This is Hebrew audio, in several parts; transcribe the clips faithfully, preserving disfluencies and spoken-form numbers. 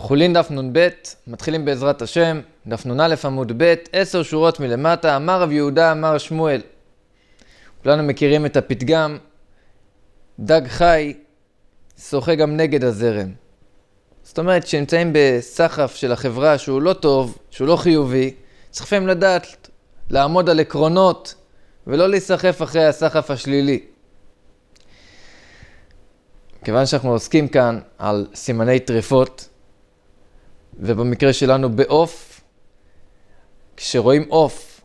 חולין דף נ"ב, מתחילים בעזרת השם, דף נ"א עמוד ב', עשר שורות מלמטה, אמר רב יהודה, אמר שמואל. כולנו מכירים את הפתגם, דג חי שוחה גם נגד הזרם. זאת אומרת, שנמצאים בסחף של החברה שהוא לא טוב, שהוא לא חיובי, צריכים לדעת לעמוד על עקרונות ולא להיסחף אחרי הסחף השלילי. כיוון שאנחנו עוסקים כאן על סימני טרפות, ובמקרה שלנו בעוף, כשרואים עוף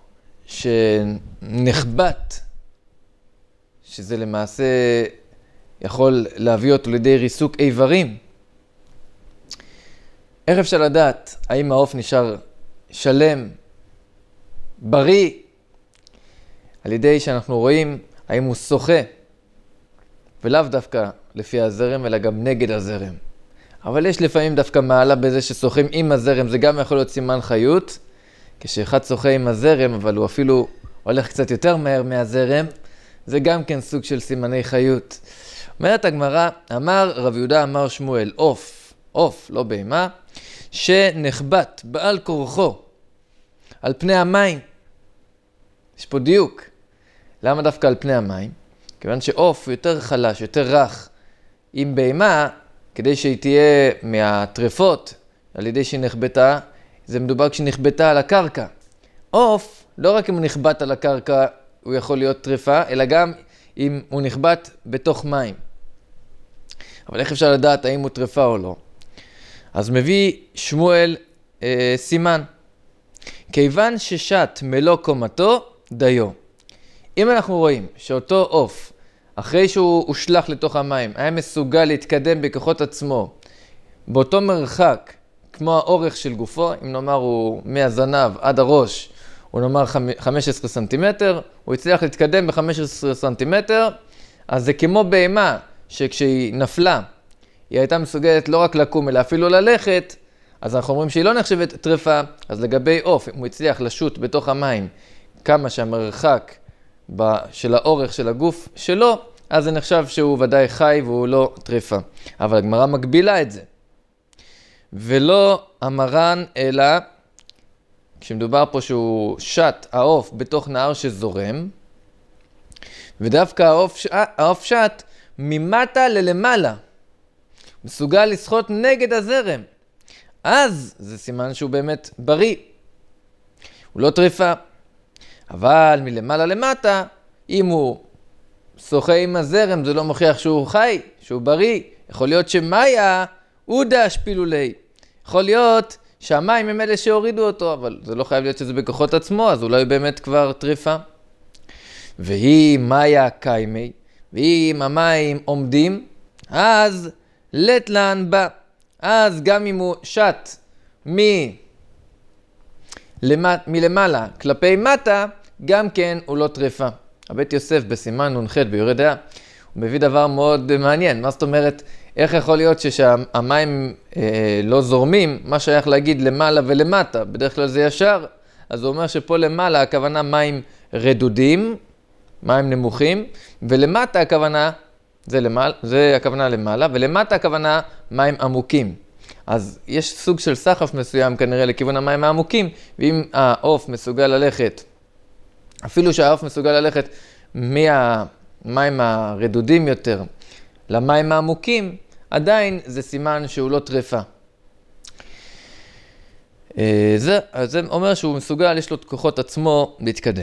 שנחבט, שזה למעשה יכול להביא אותו לידי ריסוק איברים, איך אפשר לדעת האם העוף נשאר שלם, בריא, על ידי שאנחנו רואים האם הוא שוחה, ולאו דווקא לפי הזרם, אלא גם נגד הזרם. אבל יש לפעמים דווקא מעלה בזה ששוחים עם הזרם, זה גם יכול להיות סימן חיות, כשאחד שוחה עם הזרם, אבל הוא אפילו הולך קצת יותר מהר מהזרם, זה גם כן סוג של סימני חיות. אומרת הגמרא, אמר רב יהודה, אמר שמואל, עוף, עוף, לא בהמה, שנחבט בעל כורחו על פני המים. יש פה דיוק. למה דווקא על פני המים? כיוון שעוף הוא יותר חלש, יותר רך. אם בהמה, כדי שהיא תהיה מהטרפות, על ידי שהיא נחבטה, זה מדובר כשנחבטה על הקרקע. עוף, לא רק אם הוא נחבט על הקרקע, הוא יכול להיות טרפה, אלא גם אם הוא נחבט בתוך מים. אבל איך אפשר לדעת האם הוא טרפה או לא? אז מביא שמואל אה, סימן. כיוון ששת מלוא קומתו, דיו. אם אנחנו רואים שאותו עוף, אחרי שהוא הושלח לתוך המים, היה מסוגל להתקדם בכוחות עצמו, באותו מרחק, כמו האורך של גופו, אם נאמר הוא מהזנב עד הראש, הוא נאמר חמישה עשר סנטימטר, הוא הצליח להתקדם ב-חמישה עשר סנטימטר, אז זה כמו בהמה שכשהיא נפלה, היא הייתה מסוגלת לא רק לקום, אלא אפילו ללכת, אז אנחנו אומרים שהיא לא נחשבת טרפה. אז לגבי עוף, אם הוא הצליח לשוט בתוך המים, כמה שהמרחק של האורך של הגוף שלו, אז זה נחשב שהוא ודאי חי והוא לא טרפה. אבל הגמרא מגבילה את זה. ולא המרן, אלא כשמדובר פה שהוא שט העוף בתוך נהר שזורם, ודווקא העוף, העוף שט ממטה ללמעלה. מסוגל לשחות נגד הזרם. אז זה סימן שהוא באמת בריא. הוא לא טרפה. אבל מלמעלה למטה, אם הוא שוחה עם הזרם, זה לא מוכיח שהוא חי, שהוא בריא. יכול להיות שמאיה הוא דש פילולי. יכול להיות שהמים הם אלה שהורידו אותו, אבל זה לא חייב להיות שזה בכוחות עצמו, אז אולי באמת כבר טרפה. והיא מאיה קיימי, ואם המים עומדים, אז לטלן בא. אז גם אם הוא שט מלמט, מלמעלה כלפי מטה, גם כן הוא לא טרפה. הבית יוסף בסימן נ"ח ביורה דעה, הוא מביא דבר מאוד מעניין. מה זאת אומרת, איך יכול להיות שהמים אה, לא זורמים? מה שייך להגיד למעלה ולמטה? בדרך כלל זה ישר. אז הוא אומר שפה למעלה הכוונה מים רדודים, מים נמוכים, ולמטה הכוונה, זה, למעלה, זה הכוונה למעלה, ולמטה הכוונה מים עמוקים. אז יש סוג של סחף מסוים כנראה לכיוון המים העמוקים, ואם העוף מסוגל ללכת, אפילו שהעוף מסוגל ללכת מהמים הרדודים יותר למים העמוקים, עדיין זה סימן שהוא לא טרפה. זה, זה אומר שהוא מסוגל, יש לו את כוחות עצמו להתקדם.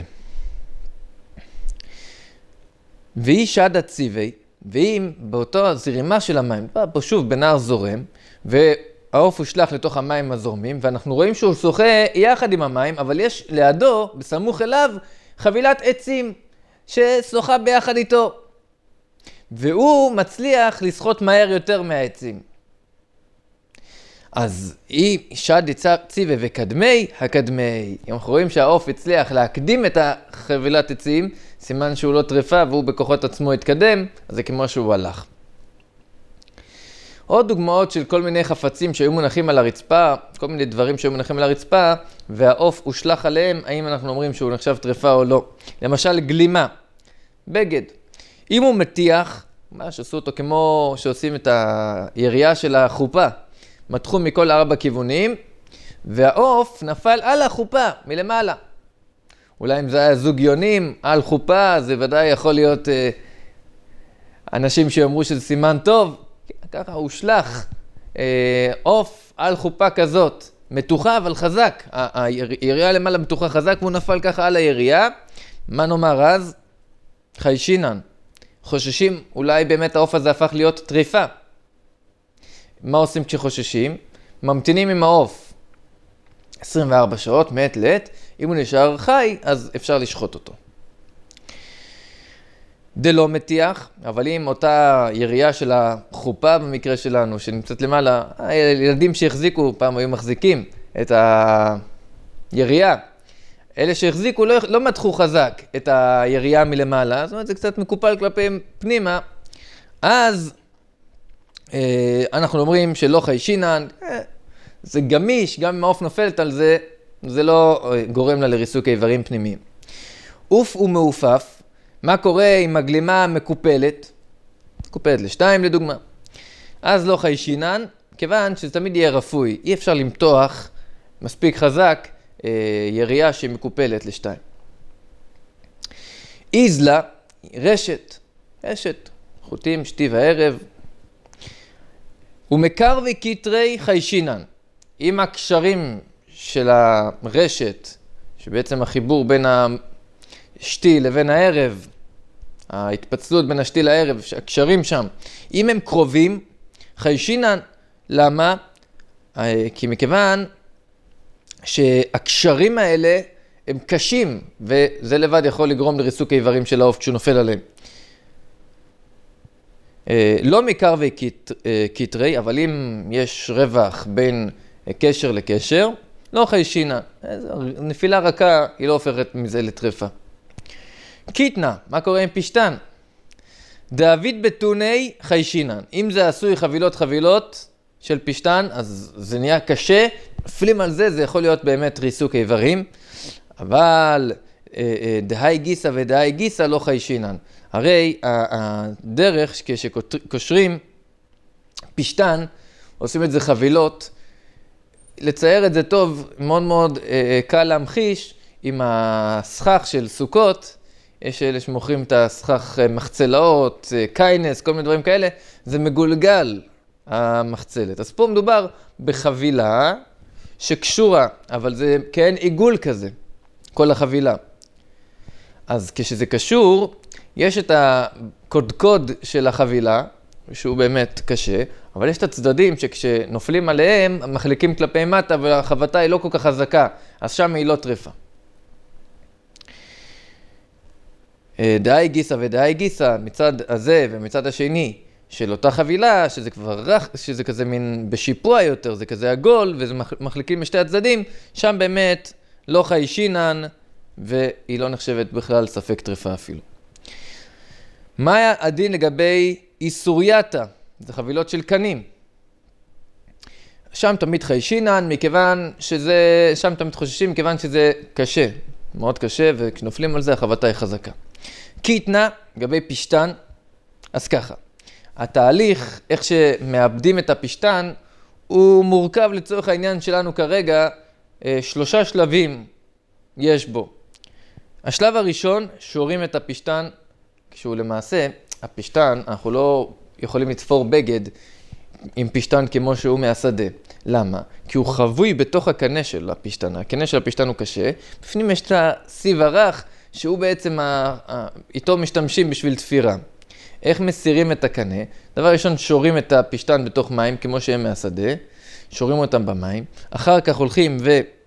והיא שד הציווי, ואם באותו זרימה של המים, פה שוב בנהר זורם, והעוף הושלח לתוך המים הזורמים, ואנחנו רואים שהוא שוחה יחד עם המים, אבל יש לידו, בסמוך אליו, חבילת עצים ששוחה ביחד איתו. והוא מצליח לשחות מהר יותר מהעצים. אז היא שד ציווי וקדמי הקדמי. אם אנחנו רואים שהעוף הצליח להקדים את החבילת עצים, סימן שהוא לא טרפה והוא בכוחות עצמו התקדם, אז זה כמו שהוא הלך. עוד דוגמאות של כל מיני חפצים שהיו מונחים על הרצפה, כל מיני דברים שהיו מונחים על הרצפה, והעוף הושלח עליהם, האם אנחנו אומרים שהוא נחשב טרפה או לא. למשל גלימה, בגד. אם הוא מתיח, מה שעשו אותו כמו שעושים את הירייה של החופה, מתחו מכל ארבע כיוונים, והעוף נפל על החופה מלמעלה. אולי אם זה היה זוג יונים על חופה, זה ודאי יכול להיות אה, אנשים שאומרו שזה סימן טוב. ככה הוא שלח אה, עוף על חופה כזאת, מתוחה אבל חזק. הירייה למעלה מתוחה חזק, והוא נפל ככה על הירייה. מה נאמר אז? חיישינן. חוששים, אולי באמת העוף הזה הפך להיות טריפה. מה עושים כשחוששים? ממתינים עם העוף עשרים וארבע שעות, מעת לעת. אם הוא נשאר חי, אז אפשר לשחוט אותו. דלא מתיח, אבל אם אותה ירייה של החופה במקרה שלנו, שנמצאת למעלה, הילדים שהחזיקו, פעם היו מחזיקים את הירייה, אלה שהחזיקו לא, לא מתחו חזק את הירייה מלמעלה, זאת אומרת זה קצת מקופל כלפי פנימה, אז אה, אנחנו אומרים שלא חיישינן, אה, זה גמיש, גם אם העוף נופלת על זה, זה לא אה, גורם לה לריסוק איברים פנימיים. עוף ומעופף, מה קורה עם הגלימה מקופלת? מקופלת לשתיים לדוגמה. אז לא חיישינן, כיוון שזה תמיד יהיה רפוי, אי אפשר למתוח מספיק חזק, ירייה שמקופלת לשתיים. איזלה, רשת, רשת, חוטים, שתי וערב. ומקר וקיטרי חיישינן. עם הקשרים של הרשת, שבעצם החיבור בין השתי לבין הערב, ההתפצלות בין השתי לערב, הקשרים שם, אם הם קרובים, חיישינן. למה? כי מכיוון שהקשרים האלה הם קשים, וזה לבד יכול לגרום לריסוק האיברים של העוף כשהוא נופל עליהם. לא מקר וקיטרי, אבל אם יש רווח בין קשר לקשר, לא חיישינן. נפילה רכה היא לא הופכת מזה לטרפה. קיטנה, מה קורה עם פשטן? דוד בתוני חיישינן. אם זה עשוי חבילות חבילות של פשטן, אז זה נהיה קשה. נפלים על זה, זה יכול להיות באמת ריסוק איברים. אבל דהי גיסה ודהי גיסה לא חיישינן. הרי הדרך כשקושרים פשטן, עושים את זה חבילות, לצייר את זה טוב, מאוד מאוד קל להמחיש עם הסכך של סוכות, יש אלה שמוכרים את הסכך מחצלאות, קיינס, כל מיני דברים כאלה, זה מגולגל המחצלת. אז פה מדובר בחבילה שקשורה, אבל זה כאין עיגול כזה, כל החבילה. אז כשזה קשור, יש את הקודקוד של החבילה, שהוא באמת קשה, אבל יש את הצדדים שכשנופלים עליהם, מחליקים כלפי מטה, והחבטה היא לא כל כך חזקה, אז שם היא לא טרפה. דהי גיסה ודהי גיסה, מצד הזה ומצד השני של אותה חבילה, שזה כבר רך, שזה כזה מין בשיפוע יותר, זה כזה עגול, וזה מחליקים משתי הצדדים, שם באמת לא חיישינן, והיא לא נחשבת בכלל ספק טרפה אפילו. מה הדין לגבי איסורייתא? זה חבילות של קנים. שם תמיד חיישינן, מכיוון שזה, שם תמיד חוששים, מכיוון שזה קשה, מאוד קשה, וכשנופלים על זה החבטה היא חזקה. קיטנה, לגבי פשטן, אז ככה. התהליך, איך שמאבדים את הפשטן, הוא מורכב לצורך העניין שלנו כרגע, שלושה שלבים יש בו. השלב הראשון, שורים את הפשטן, כשהוא למעשה, הפשטן, אנחנו לא יכולים לתפור בגד עם פשטן כמו שהוא מהשדה. למה? כי הוא חבוי בתוך הקנה של הפשטן. הקנה של הפשטן הוא קשה. בפנים יש את הסיב הרך, שהוא בעצם, ה... איתו משתמשים בשביל תפירה. איך מסירים את הקנה? דבר ראשון, שורים את הפשטן בתוך מים, כמו שהם מהשדה. שורים אותם במים. אחר כך הולכים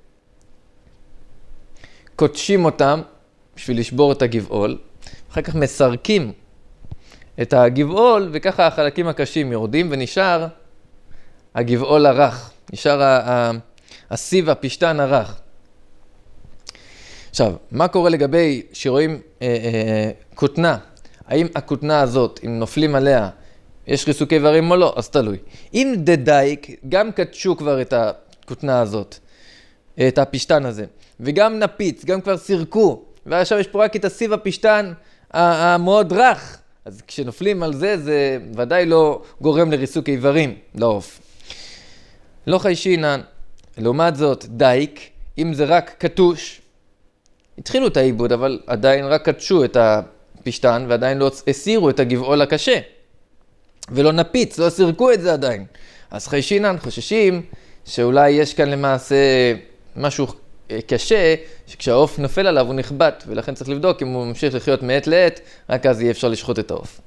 וקודשים אותם, בשביל לשבור את הגבעול. אחר כך מסרקים את הגבעול, וככה החלקים הקשים יורדים, ונשאר הגבעול הרך. נשאר הסיב, הפשטן הרך. עכשיו, מה קורה לגבי שרואים אה, אה, כותנה? האם הכותנה הזאת, אם נופלים עליה, יש ריסוקי איברים או לא? אז תלוי. אם דדייק, גם קדשו כבר את הכותנה הזאת, את הפשטן הזה, וגם נפיץ, גם כבר סירקו, ועכשיו יש פה רק את הסיב הפשטן המאוד רך, אז כשנופלים על זה, זה ודאי לא גורם לריסוק איברים, לעוף. לא חיישינן. לעומת זאת, דייק, אם זה רק קטוש, התחילו את העיבוד, אבל עדיין רק קטשו את הפשטן, ועדיין לא הסירו את הגבעול הקשה. ולא נפיץ, לא סירקו את זה עדיין. אז חיישינן חוששים שאולי יש כאן למעשה משהו קשה, שכשהעוף נופל עליו הוא נכבת, ולכן צריך לבדוק אם הוא ממשיך לחיות מעת לעת, רק אז יהיה אפשר לשחוט את העוף.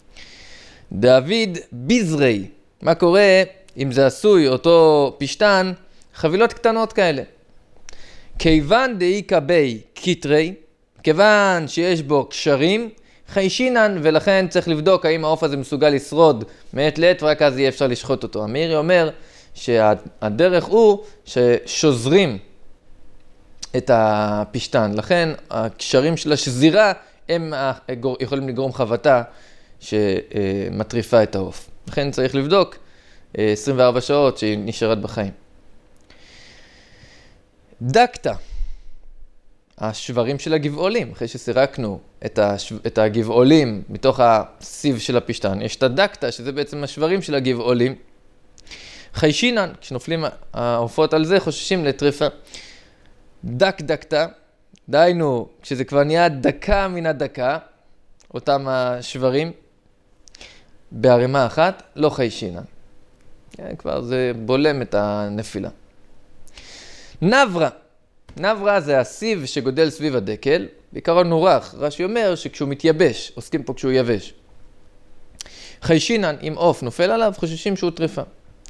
דוד ביזרי, מה קורה אם זה עשוי אותו פשטן, חבילות קטנות כאלה. כיוון דאיקה בי קיטרי, כיוון שיש בו קשרים, חיישינן, ולכן צריך לבדוק האם העוף הזה מסוגל לשרוד מעת לעת, ורק אז יהיה אפשר לשחוט אותו. אמירי אומר שהדרך הוא ששוזרים את הפשטן, לכן הקשרים של השזירה הם יכולים לגרום חבטה שמטריפה את העוף. לכן צריך לבדוק עשרים וארבע שעות שהיא נשארת בחיים. דקטה, השברים של הגבעולים, אחרי שסירקנו את, השו... את הגבעולים מתוך הסיב של הפשטן, יש את הדקטה, שזה בעצם השברים של הגבעולים. חיישינן, כשנופלים העופות על זה, חוששים לטריפה. דק דקטה, דיינו, כשזה כבר נהיה דקה מן הדקה, אותם השברים, בערימה אחת, לא חיישינן. כבר זה בולם את הנפילה. נברה, נברה זה הסיב שגודל סביב הדקל, בעיקרון הוא רך. רש"י אומר שכשהוא מתייבש, עוסקים פה כשהוא יבש. חיישינן, אם עוף נופל עליו, חוששים שהוא טריפה.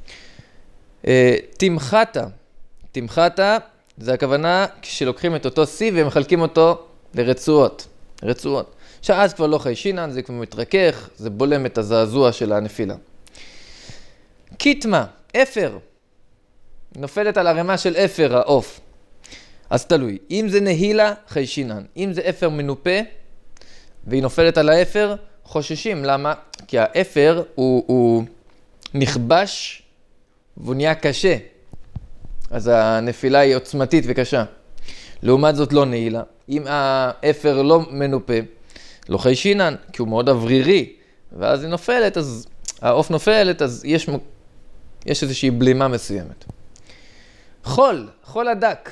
תמחתה, תמחתה זה הכוונה כשלוקחים את אותו סיב ומחלקים אותו לרצועות, רצועות. שאז כבר לא חיישינן, זה כבר מתרכך, זה בולם את הזעזוע של הנפילה. קיטמה, אפר, נופלת על הרמה של אפר, העוף. אז תלוי, אם זה נהילה, חיישינן. אם זה אפר מנופה, והיא נופלת על האפר, חוששים. למה? כי האפר הוא, הוא נכבש, והוא נהיה קשה. אז הנפילה היא עוצמתית וקשה. לעומת זאת לא נהילה. אם האפר לא מנופה, לא חיישינן, כי הוא מאוד אוורירי, ואז היא נופלת, אז העוף נופלת, אז יש, יש איזושהי בלימה מסוימת. חול, חול הדק.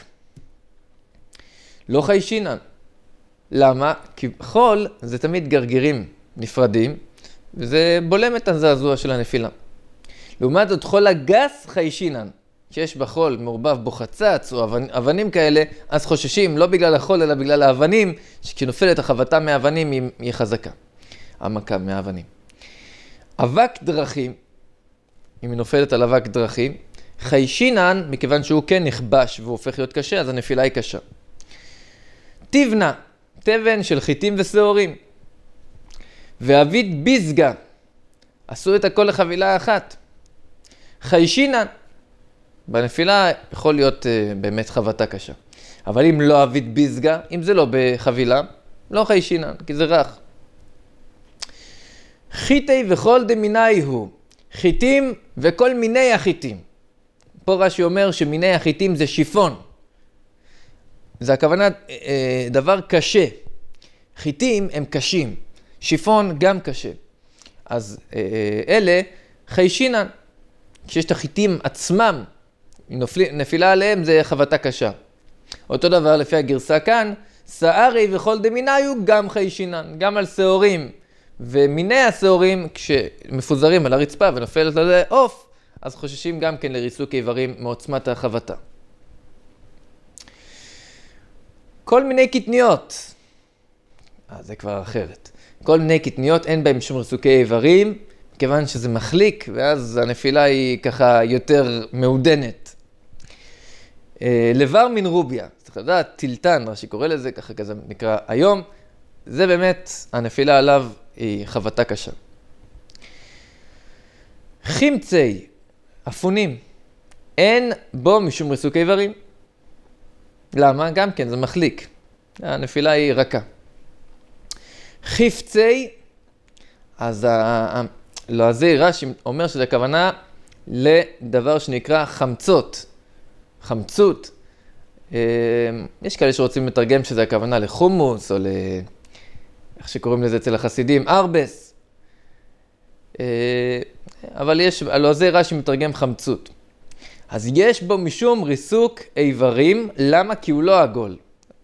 לא חיישינן. למה? כי חול זה תמיד גרגירים נפרדים, וזה בולם את הזעזוע של הנפילה. לעומת זאת, חול הגס חיישינן. שיש בחול מעורבב בו חצץ או אבנ... אבנים כאלה, אז חוששים, לא בגלל החול אלא בגלל האבנים, שכשנופלת החבטה מהאבנים היא, היא חזקה. המכה מהאבנים. אבק דרכים, אם היא נופלת על אבק דרכים, חיישינן, מכיוון שהוא כן נכבש והוא הופך להיות קשה, אז הנפילה היא קשה. תבנה, תבן של חיטים ושעורים. ואבית ביזגה, עשו את הכל לחבילה אחת. חיישינן, בנפילה יכול להיות uh, באמת חבטה קשה. אבל אם לא אבית ביזגה, אם זה לא בחבילה, לא חיישינן, כי זה רך. חיטי וכל דמיני הוא, חיטים וכל מיני החיטים. פה רש"י אומר שמיני החיטים זה שיפון. זה הכוונה אה, דבר קשה. חיטים הם קשים, שיפון גם קשה. אז אה, אלה חיישינן. כשיש את החיטים עצמם, נופל, נפילה עליהם זה חבטה קשה. אותו דבר לפי הגרסה כאן, שערי וכל דמיני הוא גם חיישינן, גם על שעורים. ומיני השעורים כשמפוזרים על הרצפה ונופלת לזה עוף, אז חוששים גם כן לריסוק איברים מעוצמת החבטה. כל מיני קטניות, אה, זה כבר אחרת. כל מיני קטניות אין בהם שום ריסוקי איברים, כיוון שזה מחליק, ואז הנפילה היא ככה יותר מעודנת. אה, לבר מן רוביה, צריך לדעת, טילטן, מה שקורא לזה, ככה כזה נקרא היום, זה באמת, הנפילה עליו היא חבטה קשה. חמצי, אפונים, אין בו משום ריסוק איברים. למה? גם כן, זה מחליק. הנפילה היא רכה. חפצי, אז הלועזי רש"י אומר שזה הכוונה לדבר שנקרא חמצות, חמצות. יש כאלה שרוצים לתרגם שזה הכוונה לחומוס, או ל... איך שקוראים לזה אצל החסידים, ארבס. אבל יש, הלועזי רש"י מתרגם חמצות. אז יש בו משום ריסוק איברים, למה? כי הוא לא עגול.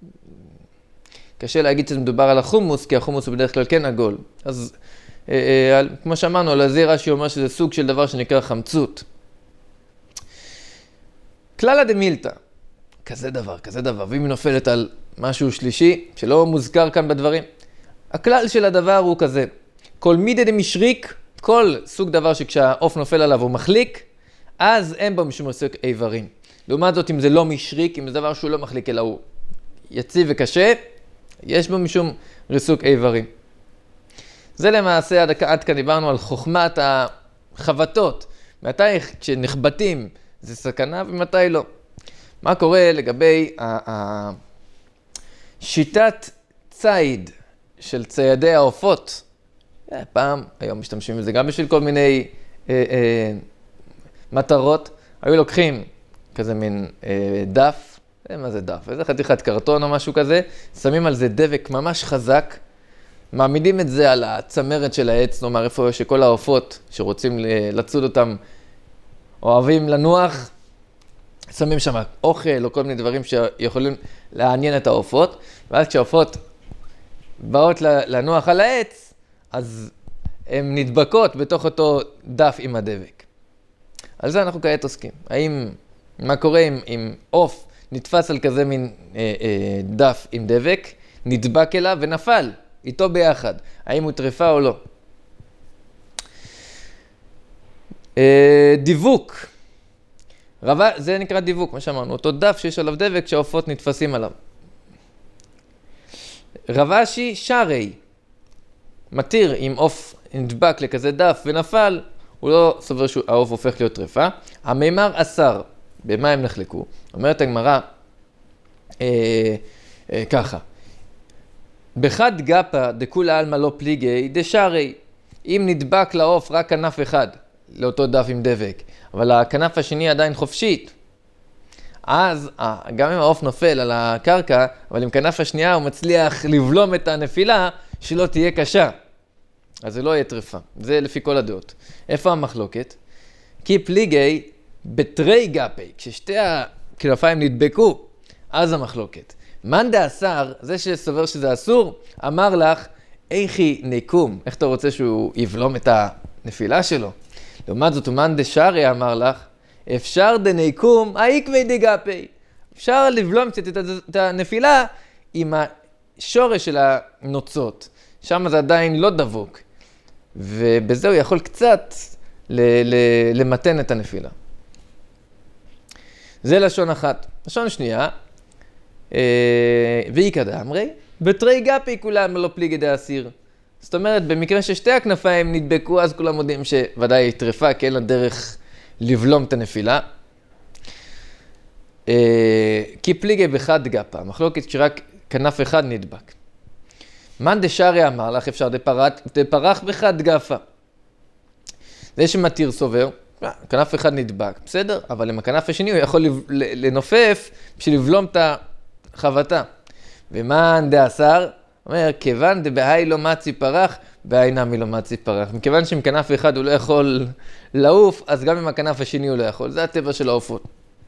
קשה להגיד שזה מדובר על החומוס, כי החומוס הוא בדרך כלל כן עגול. אז אה, אה, כמו שאמרנו, על זה רש"י אומר שזה סוג של דבר שנקרא חמצות. כללה דמילתא, כזה דבר, כזה דבר, ואם היא נופלת על משהו שלישי, שלא מוזכר כאן בדברים, הכלל של הדבר הוא כזה, כל מידי דמשריק, כל סוג דבר שכשהעוף נופל עליו הוא מחליק, אז אין בו משום ריסוק איברים. לעומת זאת, אם זה לא משריק, אם זה דבר שהוא לא מחליק אלא הוא יציב וקשה, יש בו משום ריסוק איברים. זה למעשה, עד, עד כאן דיברנו על חוכמת החבטות. מתי כשנחבטים זה סכנה ומתי לא. מה קורה לגבי שיטת ציד של ציידי העופות? פעם, היום משתמשים בזה גם בשביל כל מיני אה, אה, מטרות. היו לוקחים כזה מין אה, דף, אה, מה זה דף? איזה חתיכת קרטון או משהו כזה, שמים על זה דבק ממש חזק, מעמידים את זה על הצמרת של העץ, נאמר איפה שכל העופות שרוצים לצוד אותם אוהבים לנוח, שמים שם אוכל או כל מיני דברים שיכולים לעניין את העופות, ואז כשהעופות באות לנוח על העץ, אז הן נדבקות בתוך אותו דף עם הדבק. על זה אנחנו כעת עוסקים. האם, מה קורה אם, אם עוף נתפס על כזה מין אה, אה, דף עם דבק, נדבק אליו ונפל איתו ביחד. האם הוא טרפה או לא? אה, דיווק. רבה, זה נקרא דיווק, מה שאמרנו. אותו דף שיש עליו דבק שהעופות נתפסים עליו. רבשי שרי. מתיר אם עוף נדבק לכזה דף ונפל, הוא לא סובר שהעוף הופך להיות טרפה. המימר אסר, במה הם נחלקו? אומרת הגמרא אה, אה, ככה, בחד גפה דכולה עלמא לא פליגי דשרי, אם נדבק לעוף רק כנף אחד לאותו דף עם דבק, אבל הכנף השני עדיין חופשית, אז גם אם העוף נופל על הקרקע, אבל עם כנף השנייה הוא מצליח לבלום את הנפילה שלא תהיה קשה. אז זה לא יהיה טרפה. זה לפי כל הדעות. איפה המחלוקת? כי פליגי בתרי גפי, כששתי הכנפיים נדבקו, אז המחלוקת. מאן דאסר, זה שסובר שזה אסור, אמר לך, איכי ניקום, איך אתה רוצה שהוא יבלום את הנפילה שלו? לעומת זאת, מאן דשרי אמר לך, אפשר דניקום, איקווי דגפי. אפשר לבלום קצת את הנפילה עם השורש של הנוצות. שם זה עדיין לא דבוק. ובזה הוא יכול קצת ל- ל- למתן את הנפילה. זה לשון אחת. לשון שנייה, ואיקא דאמרי, בתרי גפי כולם לא פליגי דאסיר. זאת אומרת, במקרה ששתי הכנפיים נדבקו, אז כולם יודעים שוודאי היא טרפה, כי אין לה דרך לבלום את הנפילה. כי פליגי בחד גפה, המחלוקת שרק כנף אחד נדבק. מאן דשרי אמר לך, אפשר דפרח בחד גפה. זה שמתיר סובר, כנף אחד נדבק, בסדר? אבל עם הכנף השני הוא יכול לנופף בשביל לבלום את החבטה. ומאן דאסר, אומר, כיוון דבהי לא מצי פרח, בהי נמי לא מצי פרח. מכיוון שעם כנף אחד הוא לא יכול לעוף, אז גם עם הכנף השני הוא לא יכול. זה הטבע של העופות.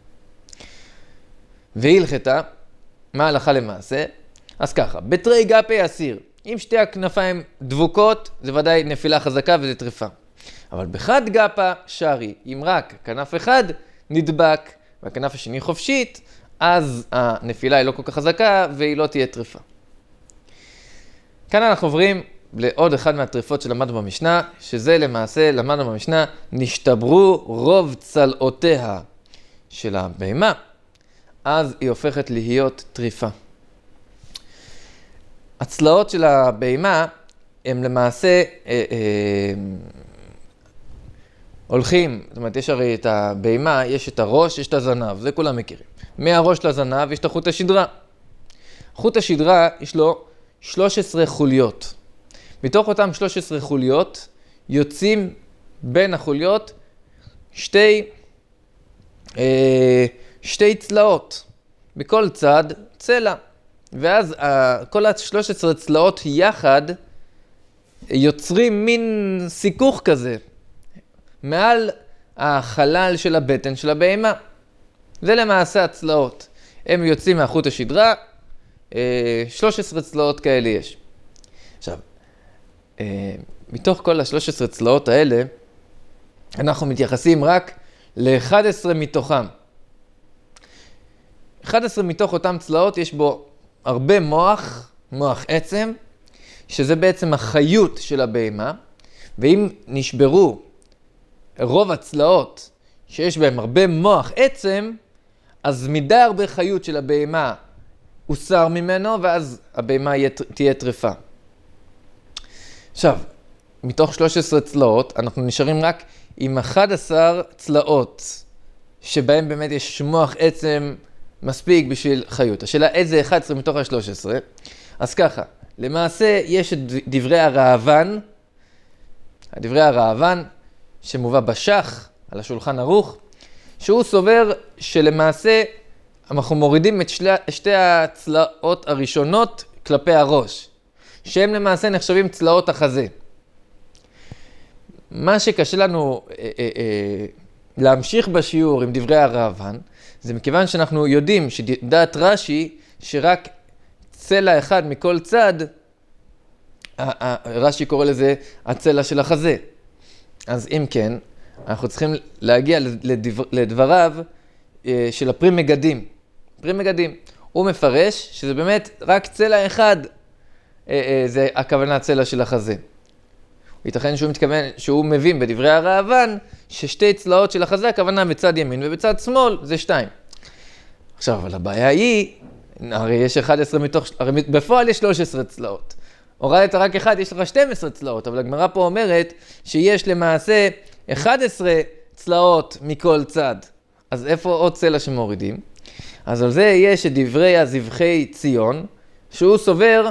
והלכתה, מה הלכה למעשה? אז ככה, בתרי גפי אסיר. אם שתי הכנפיים דבוקות, זה ודאי נפילה חזקה וזה טרפה. אבל בחד גפה שרי, אם רק כנף אחד נדבק והכנף השני חופשית, אז הנפילה היא לא כל כך חזקה והיא לא תהיה טרפה. כאן אנחנו עוברים לעוד אחד מהטרפות שלמדנו במשנה, שזה למעשה, למדנו במשנה, נשתברו רוב צלעותיה של הבהמה, אז היא הופכת להיות טריפה. הצלעות של הבהמה הם למעשה אה, אה, הולכים, זאת אומרת, יש הרי את הבהמה, יש את הראש, יש את הזנב, זה כולם מכירים. מהראש לזנב יש את חוט השדרה. חוט השדרה יש לו שלוש עשרה חוליות. מתוך אותם שלוש עשרה חוליות יוצאים בין החוליות שתי, אה, שתי צלעות. בכל צד צלע. ואז כל ה-שלוש עשרה צלעות יחד יוצרים מין סיכוך כזה. מעל החלל של הבטן של הבהמה. זה למעשה הצלעות. הם יוצאים מהחוט השדרה, שלוש עשרה צלעות כאלה יש. עכשיו, מתוך כל ה-שלוש עשרה צלעות האלה, אנחנו מתייחסים רק ל-אחת עשרה מתוכם. אחת עשרה מתוך אותם צלעות יש בו הרבה מוח, מוח עצם, שזה בעצם החיות של הבהמה, ואם נשברו רוב הצלעות שיש בהם הרבה מוח עצם, אז מדי הרבה חיות של הבהמה הוסר ממנו, ואז הבהמה תהיה טרפה. עכשיו, מתוך שלוש עשרה צלעות, אנחנו נשארים רק עם אחת עשרה צלעות, שבהם באמת יש מוח עצם מספיק בשביל חיות. השאלה איזה אחת עשרה מתוך ה-שלוש עשרה? אז ככה, למעשה יש את דברי הרעבן, דברי הרעבן שמובא בשח על השולחן ערוך, שהוא סובר שלמעשה אנחנו מורידים את שתי, שתי הצלעות הראשונות כלפי הראש, שהם למעשה נחשבים צלעות החזה. מה שקשה לנו אה, אה, אה, להמשיך בשיעור עם דברי הרעבן, זה מכיוון שאנחנו יודעים שדעת רש"י, שרק צלע אחד מכל צד, רש"י קורא לזה הצלע של החזה. אז אם כן, אנחנו צריכים להגיע לדבר, לדבריו של הפרי מגדים. פרי מגדים. הוא מפרש שזה באמת רק צלע אחד, זה הכוונה צלע של החזה. ייתכן שהוא מתכוון, שהוא מבין בדברי הרעבן, ששתי צלעות של החזה, הכוונה בצד ימין ובצד שמאל, זה שתיים. עכשיו, אבל הבעיה היא, הרי יש אחת עשרה מתוך, הרי בפועל יש שלוש עשרה צלעות. הורדת רק אחד, יש לך שתים עשרה צלעות, אבל הגמרא פה אומרת שיש למעשה אחת עשרה צלעות מכל צד. אז איפה עוד צלע שמורידים? אז על זה יש את דברי הזבחי ציון, שהוא סובר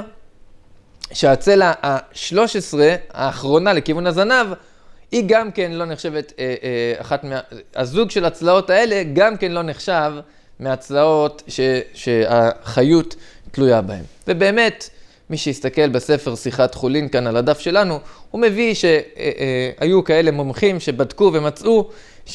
שהצלע ה-שלוש עשרה, האחרונה לכיוון הזנב, היא גם כן לא נחשבת, אה, אה, אחת מה... הזוג של הצלעות האלה גם כן לא נחשב מהצלעות ש... שהחיות תלויה בהן. ובאמת, מי שיסתכל בספר שיחת חולין כאן על הדף שלנו, הוא מביא שהיו כאלה מומחים שבדקו ומצאו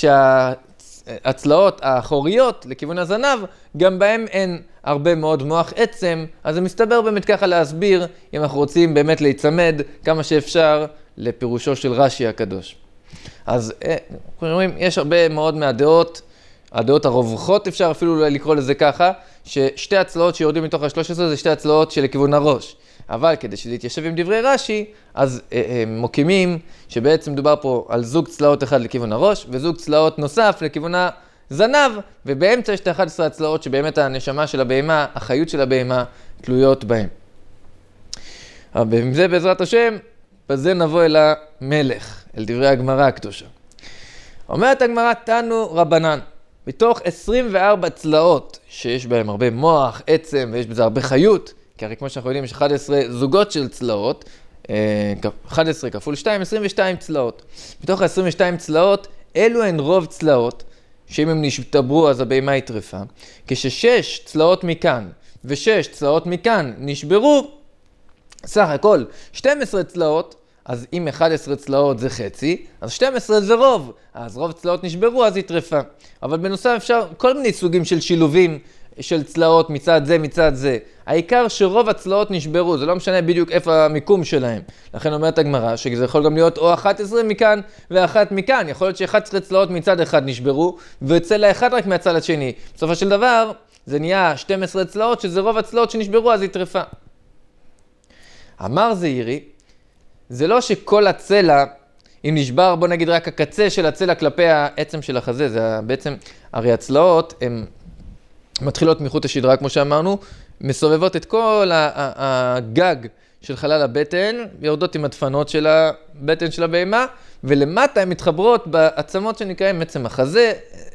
שהצלעות האחוריות לכיוון הזנב, גם בהם אין הרבה מאוד מוח עצם, אז זה מסתבר באמת ככה להסביר, אם אנחנו רוצים באמת להיצמד כמה שאפשר לפירושו של רש"י הקדוש. אז אנחנו רואים, יש הרבה מאוד מהדעות, הדעות הרווחות אפשר אפילו לקרוא לזה ככה, ששתי הצלעות שיורדים מתוך ה-שלוש עשרה זה שתי הצלעות שלכיוון הראש. אבל כדי שזה יתיישב עם דברי רש"י, אז הם מוקימים שבעצם מדובר פה על זוג צלעות אחד לכיוון הראש, וזוג צלעות נוסף לכיוון הזנב, ובאמצע יש את אחת עשרה הצלעות שבאמת הנשמה של הבהמה, החיות של הבהמה, תלויות בהם. אבל עם זה בעזרת השם, בזה נבוא אל המלך, אל דברי הגמרא הקדושה. אומרת הגמרא, תנו רבנן, מתוך עשרים וארבע צלעות שיש בהם הרבה מוח, עצם, ויש בזה הרבה חיות, כי הרי כמו שאנחנו יודעים, יש אחת עשרה זוגות של צלעות, אחת עשרה כפול שתיים, עשרים ושתיים צלעות. מתוך ה-עשרים ושתיים צלעות, אלו הן רוב צלעות, שאם הם נשתברו אז הבהמה היא טרפה. כששש צלעות מכאן ושש צלעות מכאן נשברו, סך הכל שתים עשרה צלעות, אז אם אחת עשרה צלעות זה חצי, אז שתים עשרה זה רוב. אז רוב צלעות נשברו, אז היא טרפה. אבל בנוסף אפשר כל מיני סוגים של שילובים של צלעות מצד זה, מצד זה. העיקר שרוב הצלעות נשברו, זה לא משנה בדיוק איפה המיקום שלהם. לכן אומרת הגמרא שזה יכול גם להיות או אחת עשרה מכאן ואחת מכאן. יכול להיות ש-אחת עשרה צלעות מצד אחד נשברו, וצלע אחד רק מהצד השני. בסופו של דבר, זה נהיה שתים עשרה צלעות, שזה רוב הצלעות שנשברו, אז היא טרפה. אמר זעירי, זה לא שכל הצלע, אם נשבר, בוא נגיד רק הקצה של הצלע כלפי העצם של החזה, זה בעצם, הרי הצלעות הן מתחילות מחוט השדרה, כמו שאמרנו, מסובבות את כל הגג של חלל הבטן, יורדות עם הדפנות של הבטן של הבהמה, ולמטה הן מתחברות בעצמות שנקראים עצם החזה,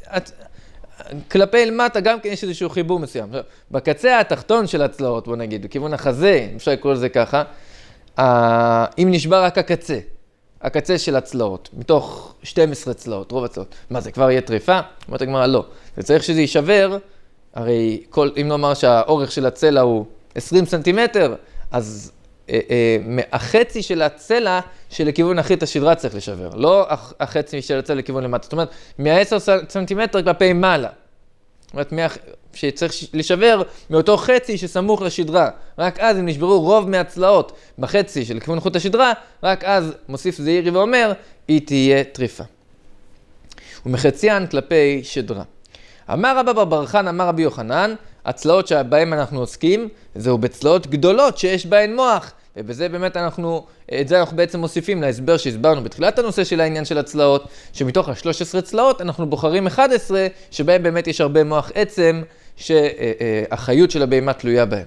כלפי למטה גם כן יש איזשהו חיבור מסוים. בקצה התחתון של הצלעות, בוא נגיד, בכיוון החזה, אפשר לקרוא לזה ככה, אם נשבר רק הקצה, הקצה של הצלעות, מתוך שתים עשרה צלעות, רוב הצלעות, מה זה כבר יהיה טריפה? אומרת הגמרא, לא. זה צריך שזה יישבר, הרי כל, אם נאמר שהאורך של הצלע הוא עשרים סנטימטר, אז אה, אה, החצי של הצלע שלכיוון החית השדרה צריך לשבר, לא החצי של הצלע לכיוון למטה. זאת אומרת, מה-עשרה סנטימטר כלפי מעלה. זאת אומרת, שצריך לשבר מאותו חצי שסמוך לשדרה. רק אז אם נשברו רוב מהצלעות בחצי של כיוון חוט השדרה, רק אז מוסיף זעירי ואומר, היא תהיה טריפה. ומחציין כלפי שדרה. אמר רבא בר בר חנא, אמר רבי יוחנן, הצלעות שבהן אנחנו עוסקים, זהו בצלעות גדולות שיש בהן מוח. ובזה באמת אנחנו, את זה אנחנו בעצם מוסיפים להסבר שהסברנו בתחילת הנושא של העניין של הצלעות, שמתוך ה-שלוש עשרה צלעות אנחנו בוחרים אחת עשרה, שבהם באמת יש הרבה מוח עצם, שהחיות של הבהמה תלויה בהם.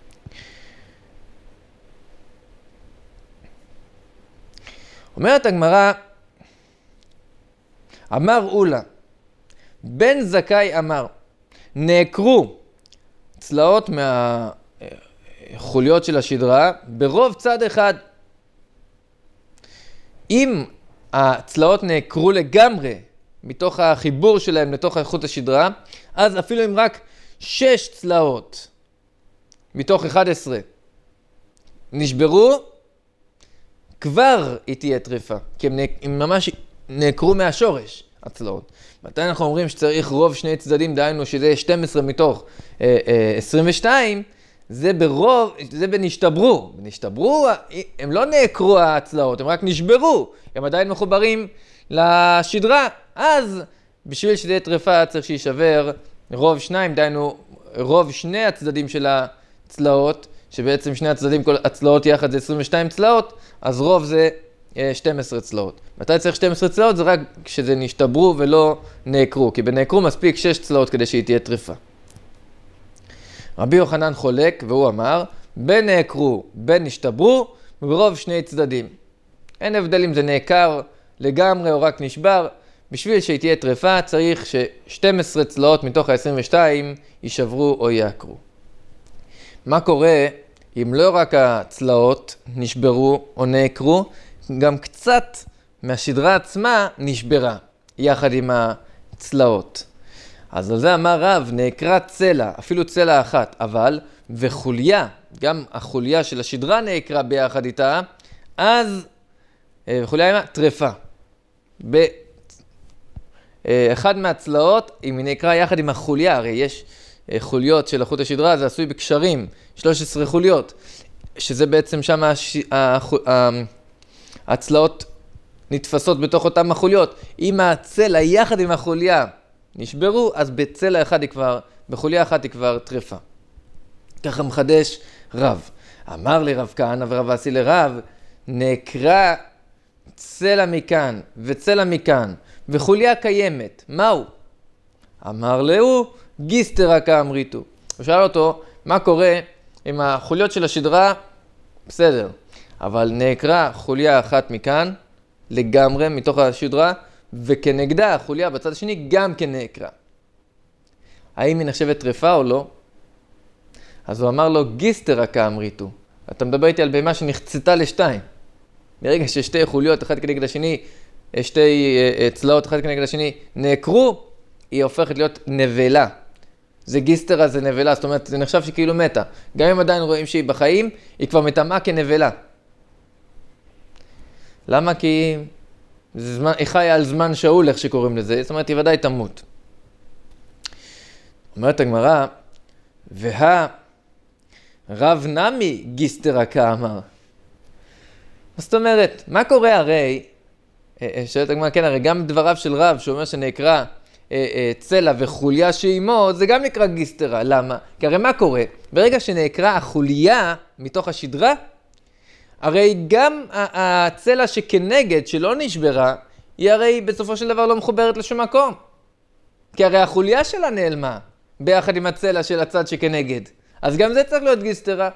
אומרת הגמרא, אמר אולה, בן זכאי אמר, נעקרו צלעות מהחוליות של השדרה ברוב צד אחד. אם הצלעות נעקרו לגמרי מתוך החיבור שלהם לתוך חוט השדרה, אז אפילו אם רק שש צלעות מתוך אחת עשרה נשברו, כבר היא תהיה טריפה, כי הם, הם ממש נעקרו מהשורש, הצלעות. מתי אנחנו אומרים שצריך רוב שני צדדים, דהיינו שזה שתים עשרה מתוך אה, אה, עשרים ושתיים, זה ברוב, זה בנשתברו. בנשתברו, הם לא נעקרו הצלעות, הם רק נשברו. הם עדיין מחוברים לשדרה. אז בשביל שזה יהיה טריפה צריך שישבר רוב שניים, דהיינו רוב שני הצדדים של הצלעות, שבעצם שני הצדדים, כל הצלעות יחד זה עשרים ושתיים צלעות, אז רוב זה שתים עשרה צלעות. מתי צריך שתים עשרה צלעות? זה רק כשזה נשתברו ולא נעקרו, כי בנעקרו מספיק שש צלעות כדי שהיא תהיה טריפה. רבי יוחנן חולק והוא אמר, בין נעקרו, בין נשתברו, ברוב שני צדדים. אין הבדל אם זה נעקר לגמרי או רק נשבר. בשביל שהיא תהיה טריפה צריך ש-שתים עשרה צלעות מתוך ה-עשרים ושתיים יישברו או יעקרו. מה קורה אם לא רק הצלעות נשברו או נעקרו, גם קצת מהשדרה עצמה נשברה יחד עם הצלעות. אז על זה אמר רב, נעקרה צלע, אפילו צלע אחת, אבל וחוליה, גם החוליה של השדרה נעקרה ביחד איתה, אז וחוליה אימה טריפה. באחד מהצלעות, אם היא נעקרה יחד עם החוליה, הרי יש חוליות של החוט השדרה, זה עשוי בקשרים, שלוש עשרה חוליות, שזה בעצם שם הש... הצלעות נתפסות בתוך אותם החוליות. אם הצלע יחד עם החוליה נשברו, אז בצלע אחד היא כבר, בחוליה אחת היא כבר טריפה. ככה מחדש רב. אמר לי רב כהנא ורב אסי לרב, נעקרה צלע מכאן וצלע מכאן, וחוליה קיימת. מהו? אמר לו, גיסטרא כאמריתו. הוא שאל אותו, מה קורה עם החוליות של השדרה? בסדר. אבל נעקרה חוליה אחת מכאן, לגמרי מתוך השדרה, וכנגדה החוליה בצד השני גם כן נעקרה. האם היא נחשבת טריפה או לא? אז הוא אמר לו, גיסטרא כאמריתו. אתה מדבר איתי על בהמה שנחצתה לשתיים. ברגע ששתי חוליות, אחת כנגד השני, שתי צלעות, אחת כנגד השני, נעקרו, היא הופכת להיות נבלה. זה גיסטרה, זה נבלה, זאת אומרת, זה נחשב שכאילו מתה. גם אם עדיין רואים שהיא בחיים, היא כבר מטמאה כנבלה. למה? כי זה זמן, היא חיה על זמן שאול, איך שקוראים לזה, זאת אומרת, היא ודאי תמות. אומרת הגמרא, וה רב נמי גיסטרה כאמר. זאת אומרת, מה קורה הרי, שואלת הגמרא, כן, הרי גם דבריו של רב, שאומר שנקרא צלע וחוליה שעימו, זה גם נקרא גיסטרה. למה? כי הרי מה קורה? ברגע שנקרא החוליה מתוך השדרה, הרי גם הצלע שכנגד, שלא נשברה, היא הרי בסופו של דבר לא מחוברת לשום מקום. כי הרי החוליה שלה נעלמה, ביחד עם הצלע של הצד שכנגד. אז גם זה צריך להיות גיסטרה.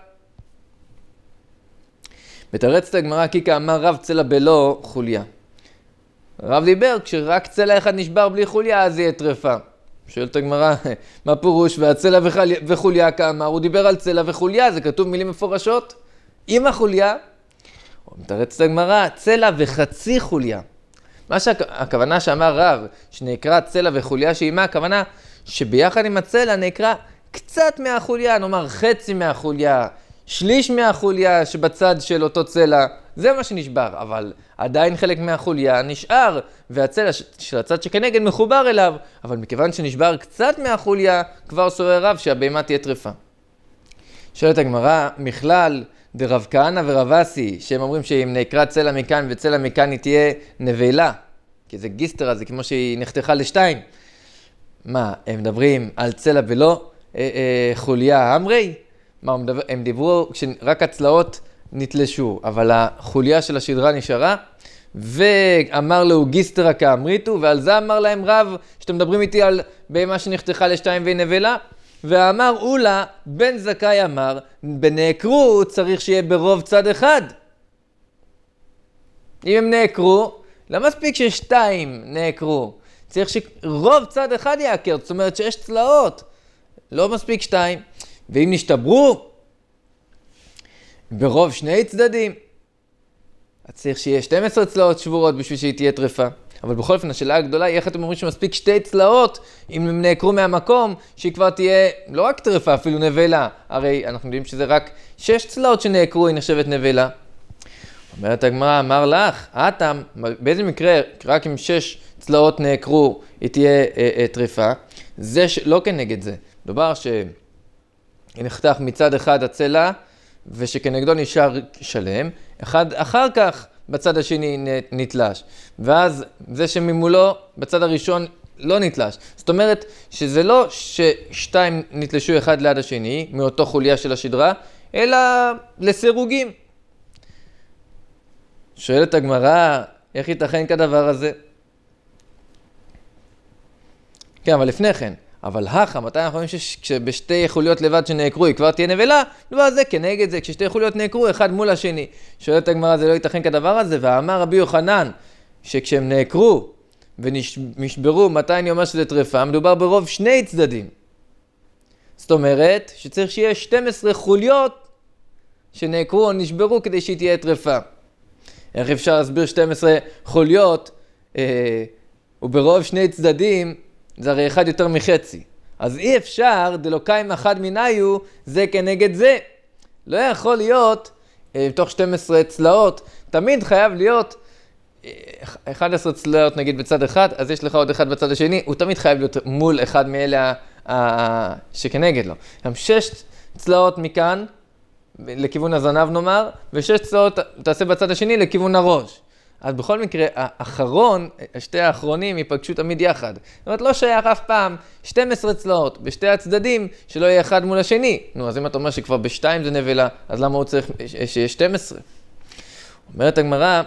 בתרצת הגמרא, כי כאמר רב צלע בלא חוליה. רב דיבר, כשרק צלע אחד נשבר בלי חוליה, אז יהיה טריפה. שואלת הגמרא, מה פירוש? והצלע וחוליה כאמר, הוא דיבר על צלע וחוליה, זה כתוב מילים מפורשות. עם החוליה, הוא מתרצת הגמרא, צלע וחצי חוליה. מה שהכוונה שאמר רב, שנקרא צלע וחוליה שעימה, הכוונה שביחד עם הצלע נקרא קצת מהחוליה, נאמר חצי מהחוליה, שליש מהחוליה שבצד של אותו צלע, זה מה שנשבר, אבל עדיין חלק מהחוליה נשאר, והצלע של הצד שכנגד מחובר אליו, אבל מכיוון שנשבר קצת מהחוליה, כבר סורר רב שהבהמה תהיה טרפה. שואלת הגמרא, מכלל דרב כהנא ורב אסי, שהם אומרים שאם נקרא צלע מכאן וצלע מכאן היא תהיה נבלה, כי זה גיסטרה, זה כמו שהיא נחתכה לשתיים. מה, הם מדברים על צלע ולא אה, אה, חוליה אמרי? מה, הם, דבר, הם דיברו כשרק הצלעות נתלשו, אבל החוליה של השדרה נשארה, ואמר לו גיסטרה כאמריתו, ועל זה אמר להם רב, שאתם מדברים איתי על בהמה שנחתכה לשתיים והיא נבלה, ואמר אולה, בן זכאי אמר, בנעקרו צריך שיהיה ברוב צד אחד. אם הם נעקרו, לא מספיק ששתיים נעקרו, צריך שרוב צד אחד יעקר, זאת אומרת שיש צלעות, לא מספיק שתיים. ואם נשתברו ברוב שני צדדים, אז צריך שיהיה שתים עשרה צלעות שבורות בשביל שהיא תהיה טרפה. אבל בכל אופן, השאלה הגדולה היא איך אתם אומרים שמספיק שתי צלעות, אם הם נעקרו מהמקום, שהיא כבר תהיה לא רק טרפה, אפילו נבלה. הרי אנחנו יודעים שזה רק שש צלעות שנעקרו, היא נחשבת נבלה. אומרת הגמרא, אמר לך, אתם, באיזה מקרה, רק אם שש צלעות נעקרו, היא תהיה אה, אה, טרפה. זה ש... לא כנגד זה. דובר שנחתך מצד אחד הצלע, ושכנגדו נשאר שלם, אחד אחר כך בצד השני נתלש, ואז זה שממולו בצד הראשון לא נתלש. זאת אומרת שזה לא ששתיים נתלשו אחד ליד השני מאותו חוליה של השדרה, אלא לסירוגים. שואלת הגמרא, איך ייתכן כדבר הזה? כן, אבל לפני כן, אבל הכה, מתי אנחנו רואים שבשתי חוליות לבד שנעקרו היא כבר תהיה נבלה? דבר זה כנגד זה, כששתי חוליות נעקרו אחד מול השני. שואלת הגמרא, זה לא ייתכן כדבר הזה, ואמר רבי יוחנן, שכשהם נעקרו ונשברו, מתי אני אומר שזה טרפה? מדובר ברוב שני צדדים. זאת אומרת שצריך שיהיה שתים עשרה חוליות שנעקרו או נשברו כדי שהיא תהיה טרפה. איך אפשר להסביר שתים עשרה חוליות אה, וברוב שני צדדים? זה הרי אחד יותר מחצי. אז אי אפשר, דלוקיים אחד מניו, זה כנגד זה. לא יכול להיות, אה, תוך שתים עשרה צלעות, תמיד חייב להיות אה, אחת עשרה צלעות נגיד בצד אחד, אז יש לך עוד אחד בצד השני, הוא תמיד חייב להיות מול אחד מאלה אה, שכנגד לו. גם שש צלעות מכאן, לכיוון הזנב נאמר, ושש צלעות תעשה בצד השני לכיוון הראש. אז בכל מקרה, האחרון, שתי האחרונים ייפגשו תמיד יחד. זאת אומרת, לא שייך אף פעם שתים עשרה צלעות בשתי הצדדים, שלא יהיה אחד מול השני. נו, אז אם אתה אומר שכבר בשתיים זה נבלה, אז למה הוא צריך שיהיה שתים עשרה? אומרת הגמרא,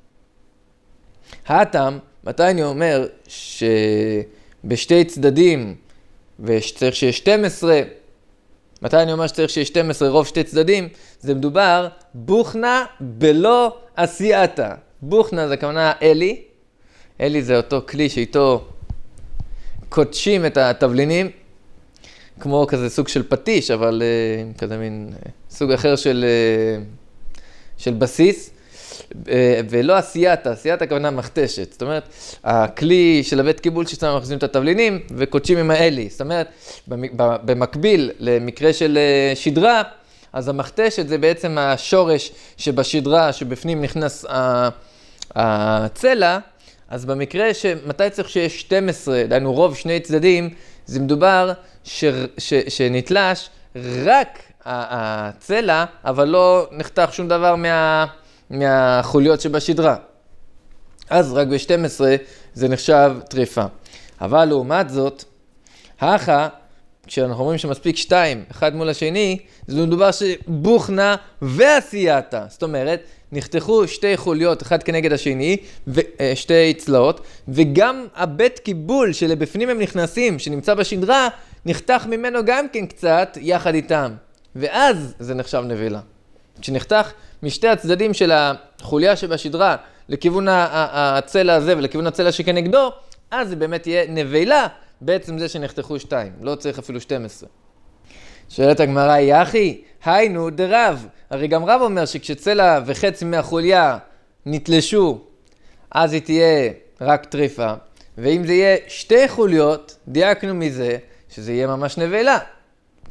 האטם, מתי אני אומר שבשתי צדדים וצריך שיהיה שתים עשרה, מתי אני אומר שצריך שיהיה שתים עשרה רוב שתי צדדים? זה מדובר בוכנה בלא עשייתה. בוכנה זה כמובן אלי. אלי זה אותו כלי שאיתו קודשים את התבלינים, כמו כזה סוג של פטיש, אבל uh, כזה מין uh, סוג אחר של, uh, של בסיס. Uh, ולא עשייתה, עשייתה הכוונה מכתשת. זאת אומרת, הכלי של הבית קיבול שצריך מחזים את התבלינים וקודשים עם האלי. זאת אומרת, במקביל למקרה של uh, שדרה, אז המכתשת זה בעצם השורש שבשדרה, שבפנים נכנס הצלע, אז במקרה שמתי צריך שיש שתים עשרה, דהיינו רוב שני צדדים, זה מדובר ש, ש, שנתלש רק הצלע, אבל לא נחתך שום דבר מה, מהחוליות שבשדרה. אז רק ב-שתים עשרה זה נחשב טריפה. אבל לעומת זאת, האחה, כשאנחנו אומרים שמספיק שתיים, אחד מול השני, זה מדובר שבוכנה ועשייתה. זאת אומרת, נחתכו שתי חוליות, אחד כנגד השני, שתי צלעות, וגם הבית קיבול שלבפנים הם נכנסים, שנמצא בשדרה, נחתך ממנו גם כן קצת יחד איתם. ואז זה נחשב נבלה. כשנחתך משתי הצדדים של החוליה שבשדרה, לכיוון הצלע הזה ולכיוון הצלע שכנגדו, אז זה באמת יהיה נבלה. בעצם זה שנחתכו שתיים, לא צריך אפילו שתים עשרה. שואלת הגמרא, יחי, היינו דרב. הרי גם רב אומר שכשצלע וחצי מהחוליה נתלשו, אז היא תהיה רק טריפה. ואם זה יהיה שתי חוליות, דייקנו מזה שזה יהיה ממש נבלה.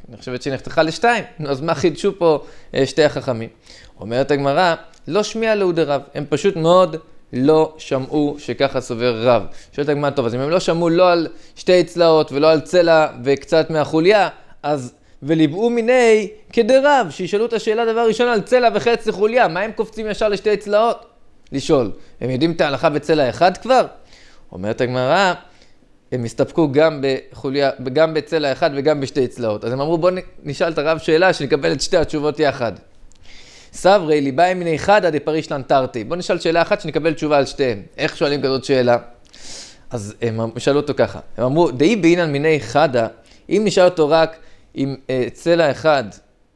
אני חושבת שנחתכה לשתיים, אז מה חידשו פה שתי החכמים? אומרת הגמרא, לא שמיע לאו דרב, הם פשוט מאוד לא שמעו שככה סובר רב. שואלת הגמרא, טוב, אז אם הם לא שמעו לא על שתי צלעות ולא על צלע וקצת מהחוליה, אז וליבאו מיני כדרב, שישאלו את השאלה דבר ראשון על צלע וחצי חוליה, מה הם קופצים ישר לשתי צלעות? לשאול, הם יודעים את ההלכה בצלע אחד כבר? אומרת הגמרא, הם הסתפקו גם בחוליה, גם בצלע אחד וגם בשתי צלעות. אז הם אמרו, בואו נשאל את הרב שאלה שנקבל את שתי התשובות יחד. סברי ליבאי מיני חדא דפריש לן תרתי. בואו נשאל שאלה אחת שנקבל תשובה על שתיהן. איך שואלים כזאת שאלה? אז הם שאלו אותו ככה. הם אמרו, דאי באינן מיני חדא, אם נשאל אותו רק עם uh, צלע אחד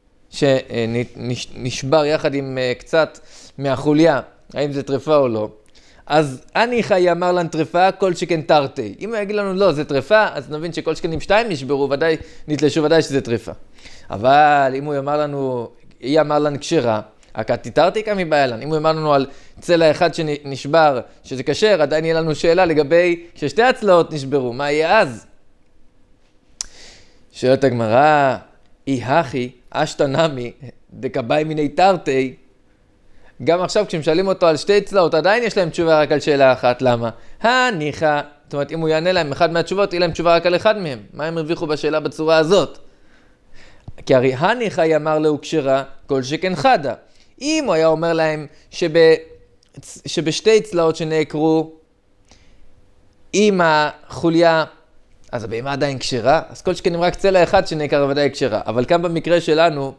שנשבר יחד עם uh, קצת מהחוליה, האם זה טרפה או לא, אז אני חי אמר לן טרפה כל שכן תרתי. אם הוא יגיד לנו לא, זה טרפה, אז נבין שכל שכן עם שתיים נשברו, ודאי נתלשו, ודאי שזה טרפה. אבל אם הוא אמר לנו, היא אמר לן כשרה, הקתי תרתי כמי בעיה לן. אם הוא אמר לנו על צלע אחד שנשבר, שזה כשר, עדיין יהיה לנו שאלה לגבי כששתי הצלעות נשברו, מה יהיה אז? שואלת הגמרא, אי הכי, אשתא נמי, דקבאי מיני תרתי, גם עכשיו כשמשאלים אותו על שתי צלעות, עדיין יש להם תשובה רק על שאלה אחת, למה? הניחא, זאת אומרת, אם הוא יענה להם אחד מהתשובות, יהיה להם תשובה רק על אחד מהם. מה הם הרוויחו בשאלה בצורה הזאת? כי הרי הניחא יאמר לו כשרה, כל שכן חדא. אם הוא היה אומר להם שב... שבשתי צלעות שנעקרו, עם החוליה, אז הבהמה עדיין כשרה, אז כל שכן אם רק צלע אחד שנעקר ודאי כשרה. אבל כאן במקרה שלנו,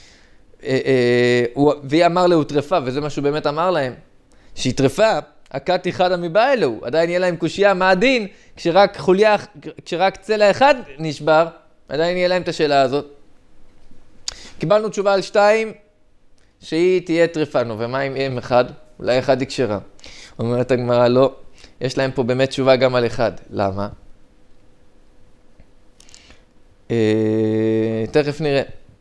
והיא אמר לו טרפה, וזה מה שהוא באמת אמר להם, שהיא טרפה, הקתי חדא מבא אלוהו, עדיין יהיה להם קושיה, מה הדין, כשרק חוליה, כשרק צלע אחד נשבר, עדיין יהיה להם את השאלה הזאת. קיבלנו תשובה על שתיים, שהיא תהיה טרפה, נו, ומה אם אם אחד? אולי אחד היא כשרה. אומרת הגמרא, לא, יש להם פה באמת תשובה גם על אחד. למה? אה, תכף נראה.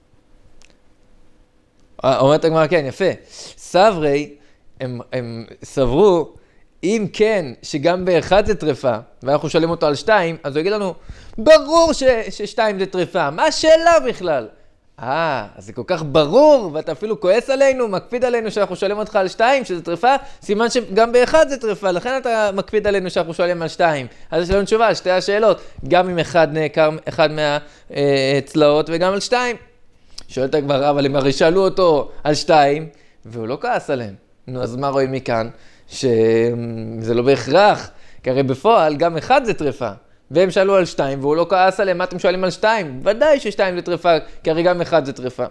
אומרת הגמרא, כן, יפה. סברי, הם, הם סברו, אם כן, שגם באחד זה טרפה, ואנחנו שואלים אותו על שתיים, אז הוא יגיד לנו, ברור ש, ששתיים זה טרפה, מה השאלה בכלל? אה, אז זה כל כך ברור, ואתה אפילו כועס עלינו, מקפיד עלינו שאנחנו שואלים אותך על שתיים, שזה טרפה, סימן שגם באחד זה טרפה, לכן אתה מקפיד עלינו שאנחנו שואלים על שתיים. אז יש לנו תשובה על שתי השאלות, גם אם אחד נעקר, אחד מהצלעות, וגם על שתיים. שואלת הגמרא, אבל הם הרי שאלו אותו על שתיים, והוא לא כעס עליהם. נו, אז מה רואים מכאן? שזה לא בהכרח, כי הרי בפועל גם אחד זה טרפה. והם שאלו על שתיים, והוא לא כעס עליהם, מה אתם שואלים על שתיים? ודאי ששתיים זה טרפה, כי הרי גם אחד זה טרפה.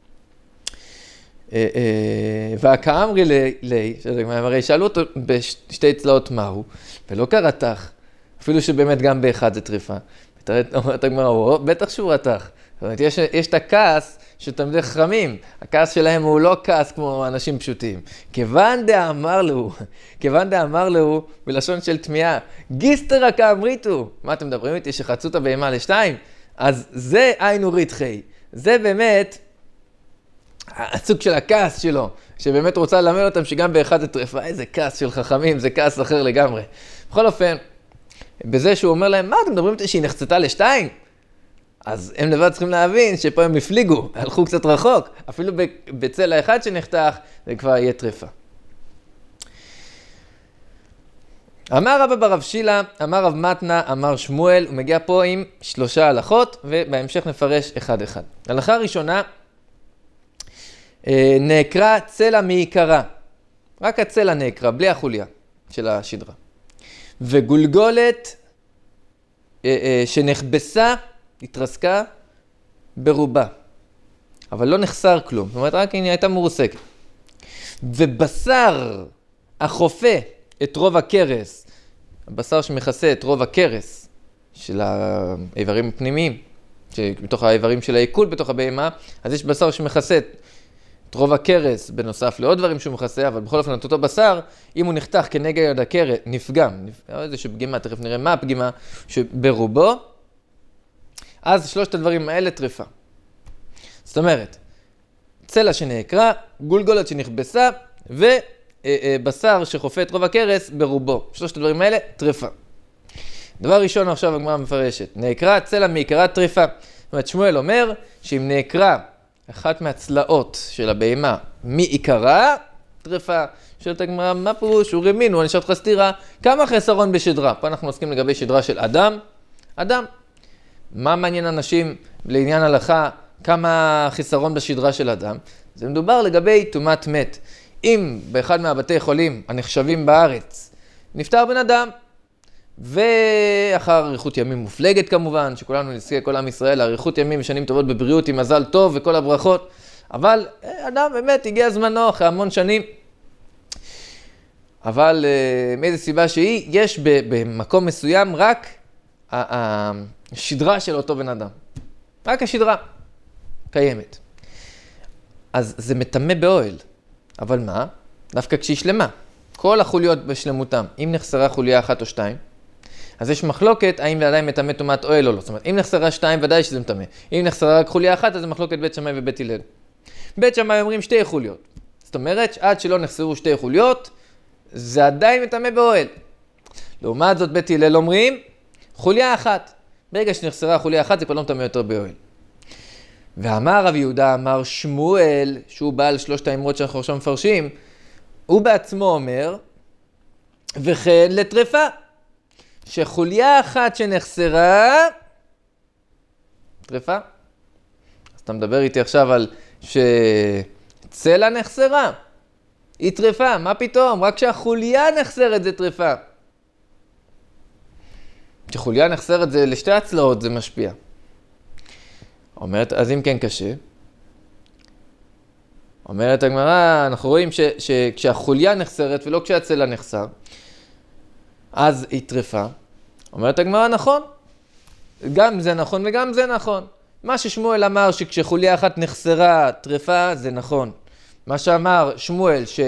והכאמרי לי, הרי שאלו אותו בשתי צלעות מהו, ולא כרתח, אפילו שבאמת גם באחד זה טרפה. אומרת הגמרא, בטח שהוא רתח. זאת אומרת, יש, יש את הכעס של תלמידי חכמים. הכעס שלהם הוא לא כעס כמו אנשים פשוטים. כיוון דאמר לו, כיוון דאמר לו, בלשון של תמיהה, גיסטרא כאמריתו. מה אתם מדברים איתי? שחצו את הבהמה לשתיים? אז זה היינו ריתחי. זה באמת הסוג של הכעס שלו, שבאמת רוצה ללמד אותם שגם באחד זה טרפה. איזה כעס של חכמים, זה כעס אחר לגמרי. בכל אופן, בזה שהוא אומר להם, מה אתם מדברים איתי שהיא נחצתה לשתיים? אז הם לבד צריכים להבין שפה הם הפליגו, הלכו קצת רחוק, אפילו בצלע אחד שנחתך, זה כבר יהיה טרפה. אמר רבא ברב שילה, אמר רב מתנה, אמר שמואל, הוא מגיע פה עם שלושה הלכות, ובהמשך נפרש אחד אחד. הלכה ראשונה, נעקרה צלע מעיקרה, רק הצלע נעקרה, בלי החוליה של השדרה. וגולגולת שנחבסה, התרסקה ברובה, אבל לא נחסר כלום, זאת אומרת רק היא הייתה מורסקת. ובשר החופה את רוב הקרס, הבשר שמכסה את רוב הקרס של האיברים הפנימיים, בתוך האיברים של העיכול בתוך הבהמה, אז יש בשר שמכסה את רוב הקרס בנוסף לעוד דברים שהוא מכסה, אבל בכל אופן אותו בשר, אם הוא נחתך כנגד הקרס, נפגם, איזושהי פגימה, תכף נראה מה הפגימה שברובו, אז שלושת הדברים האלה טרפה. זאת אומרת, צלע שנעקרה, גולגולת שנכבסה, ובשר שחופה את רוב הקרס ברובו. שלושת הדברים האלה טרפה. דבר ראשון עכשיו הגמרא מפרשת. נעקרה צלע מעיקרה טרפה, זאת אומרת, שמואל אומר שאם נעקרה אחת מהצלעות של הבהמה מעיקרה, טרפה. שואלת הגמרא, מה פירוש? הוא רמין, הוא נשאר לך סתירה. כמה חסרון בשדרה? פה אנחנו עוסקים לגבי שדרה של אדם. אדם. מה מעניין אנשים לעניין הלכה? כמה חיסרון בשדרה של אדם? זה מדובר לגבי טומאת מת. אם באחד מהבתי חולים הנחשבים בארץ נפטר בן אדם, ואחר אריכות ימים מופלגת כמובן, שכולנו נזכה כל עם ישראל, אריכות ימים ושנים טובות בבריאות עם מזל טוב וכל הברכות, אבל אדם באמת הגיע זמנו אחרי המון שנים. אבל מאיזה סיבה שהיא, יש במקום מסוים רק השדרה של אותו בן אדם. רק השדרה קיימת. אז זה מטמא באוהל. אבל מה? דווקא כשהיא שלמה. כל החוליות בשלמותם. אם נחסרה חוליה אחת או שתיים, אז יש מחלוקת האם זה עדיין מטמא טומאת אוהל או לא. זאת אומרת, אם נחסרה שתיים, ודאי שזה מטמא. אם נחסרה רק חוליה אחת, אז זה מחלוקת בית שמאי ובית הלל. בית שמאי אומרים שתי חוליות. זאת אומרת, עד שלא נחסרו שתי חוליות, זה עדיין מטמא באוהל. לעומת זאת, בית הלל אומרים, חוליה אחת. ברגע שנחסרה חוליה אחת, זה כבר לא מטמא יותר באוהל. ואמר רב יהודה, אמר שמואל, שהוא בעל שלושת האמרות שאנחנו עכשיו מפרשים, הוא בעצמו אומר, וכן לטרפה, שחוליה אחת שנחסרה, טרפה. אז אתה מדבר איתי עכשיו על שצלע נחסרה, היא טרפה, מה פתאום? רק שהחוליה נחסרת זה טרפה. כשחוליה נחסרת זה לשתי הצלעות זה משפיע. אומרת, אז אם כן קשה. אומרת הגמרא, אנחנו רואים שכשהחוליה נחסרת ולא כשהצלע נחסר, אז היא טרפה. אומרת הגמרא, נכון. גם זה נכון וגם זה נכון. מה ששמואל אמר שכשחוליה אחת נחסרה טרפה, זה נכון. מה שאמר שמואל ש...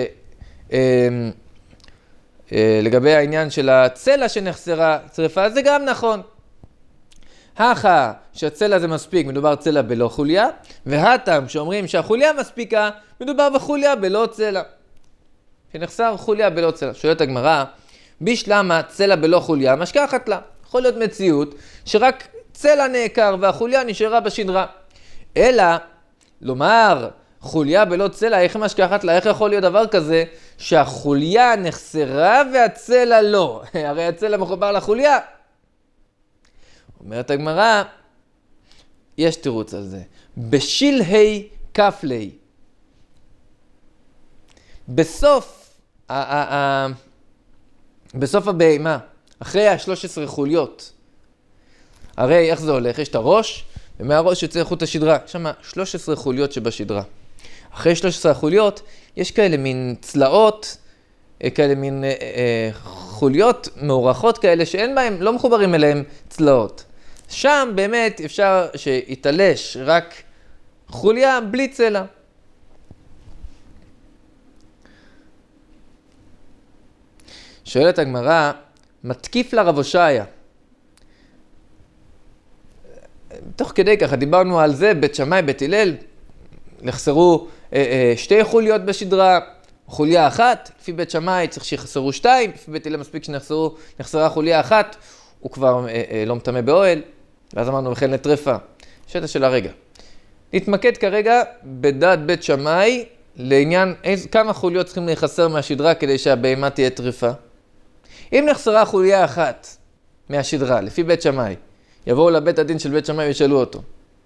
לגבי העניין של הצלע שנחסרה טרפה, זה גם נכון. הכה שהצלע זה מספיק, מדובר צלע בלא חוליה, והטעם שאומרים שהחוליה מספיקה, מדובר בחוליה בלא צלע. שנחסר חוליה בלא צלע. שואלת הגמרא, בשלמה צלע בלא חוליה משכחת לה. יכול להיות מציאות שרק צלע נעקר והחוליה נשארה בשדרה. אלא, לומר, חוליה בלא צלע, איך משכחת לה? איך יכול להיות דבר כזה שהחוליה נחסרה והצלע לא? הרי הצלע מחובר לחוליה. אומרת הגמרא, יש תירוץ על זה. בשלהי כפלי. בסוף, ה- ה- ה- בסוף הבהמה, אחרי ה-שלוש עשרה חוליות, הרי איך זה הולך? יש את הראש, ומהראש יוצא חוט השדרה. יש שם שלוש עשרה חוליות שבשדרה. אחרי שלוש עשרה חוליות, יש כאלה מין צלעות, כאלה מין אה, אה, חוליות מעורכות כאלה, שאין בהם, לא מחוברים אליהם צלעות. שם באמת אפשר שיתלש רק חוליה בלי צלע. שואלת הגמרא, מתקיף לה רב הושעיה. תוך כדי ככה דיברנו על זה, בית שמאי, בית הלל, נחסרו אה, אה, שתי חוליות בשדרה, חוליה אחת, לפי בית שמאי צריך שיחסרו שתיים, לפי בית הלל מספיק שנחסרו, נחסרה חוליה אחת, הוא כבר אה, אה, לא מטמא באוהל, ואז אמרנו וכן לטרפה. שאלה של הרגע. נתמקד כרגע בדעת בית שמאי, לעניין איז, כמה חוליות צריכים להיחסר מהשדרה כדי שהבהמה תהיה טרפה. אם נחסרה חוליה אחת מהשדרה, לפי בית שמאי, יבואו לבית הדין של בית שמאי וישאלו אותו.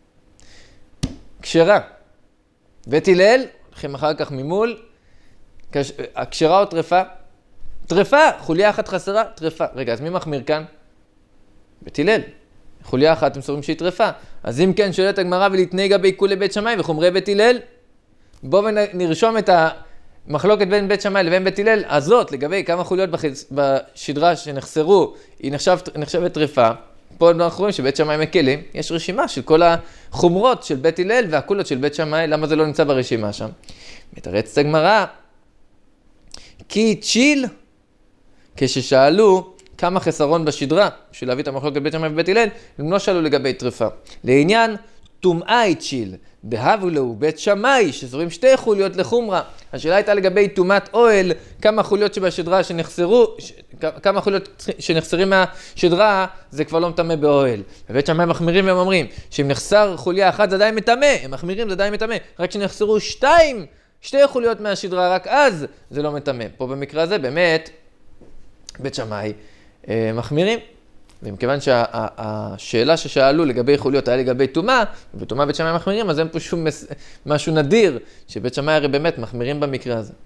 כשרה. בית הלל, הולכים אחר כך ממול, הכשרה או טרפה? טרפה, חוליה אחת חסרה, טרפה. רגע, אז מי מחמיר כאן? בית הלל. חוליה אחת, הם סוברים שהיא טרפה. אז אם כן, שואלת הגמרא ולהתנהגה בעיקול לבית שמאי וחומרי בית הלל, בואו ונרשום את המחלוקת בין בית שמאי לבין בית הלל, הזאת, לגבי כמה חוליות בשדרה שנחסרו, היא נחשב, נחשבת טרפה. פה אנחנו רואים שבית שמאי מקלים, יש רשימה של כל החומרות של בית הלל והקולות של בית שמאי, למה זה לא נמצא ברשימה שם? מתרצת הגמרא, כי צ'יל, כששאלו כמה חסרון בשדרה, בשביל להביא את המחלוקת בית שמאי ובית הלל, הם לא שאלו לגבי טרפה. לעניין טומאה התשיל, דהבו לו בית שמאי, שזורים שתי חוליות לחומרה. השאלה הייתה לגבי טומאת אוהל, כמה חוליות שבשדרה שנחסרו, ש... כמה חוליות שנחסרים מהשדרה, זה כבר לא מטמא באוהל. בבית שמאי מחמירים והם אומרים, שאם נחסר חוליה אחת זה עדיין מטמא, הם מחמירים זה עדיין מטמא, רק שנחסרו שתיים, שתי חוליות מהשדרה, רק אז זה לא מטמא. פה במקרה הזה באמת, בית שמאי אה, מחמירים. ומכיוון שהשאלה ששאלו לגבי חוליות היה לגבי טומאה, וטומאה בית שמאי מחמירים, אז אין פה שום משהו נדיר, שבית שמאי הרי באמת מחמירים במקרה הזה.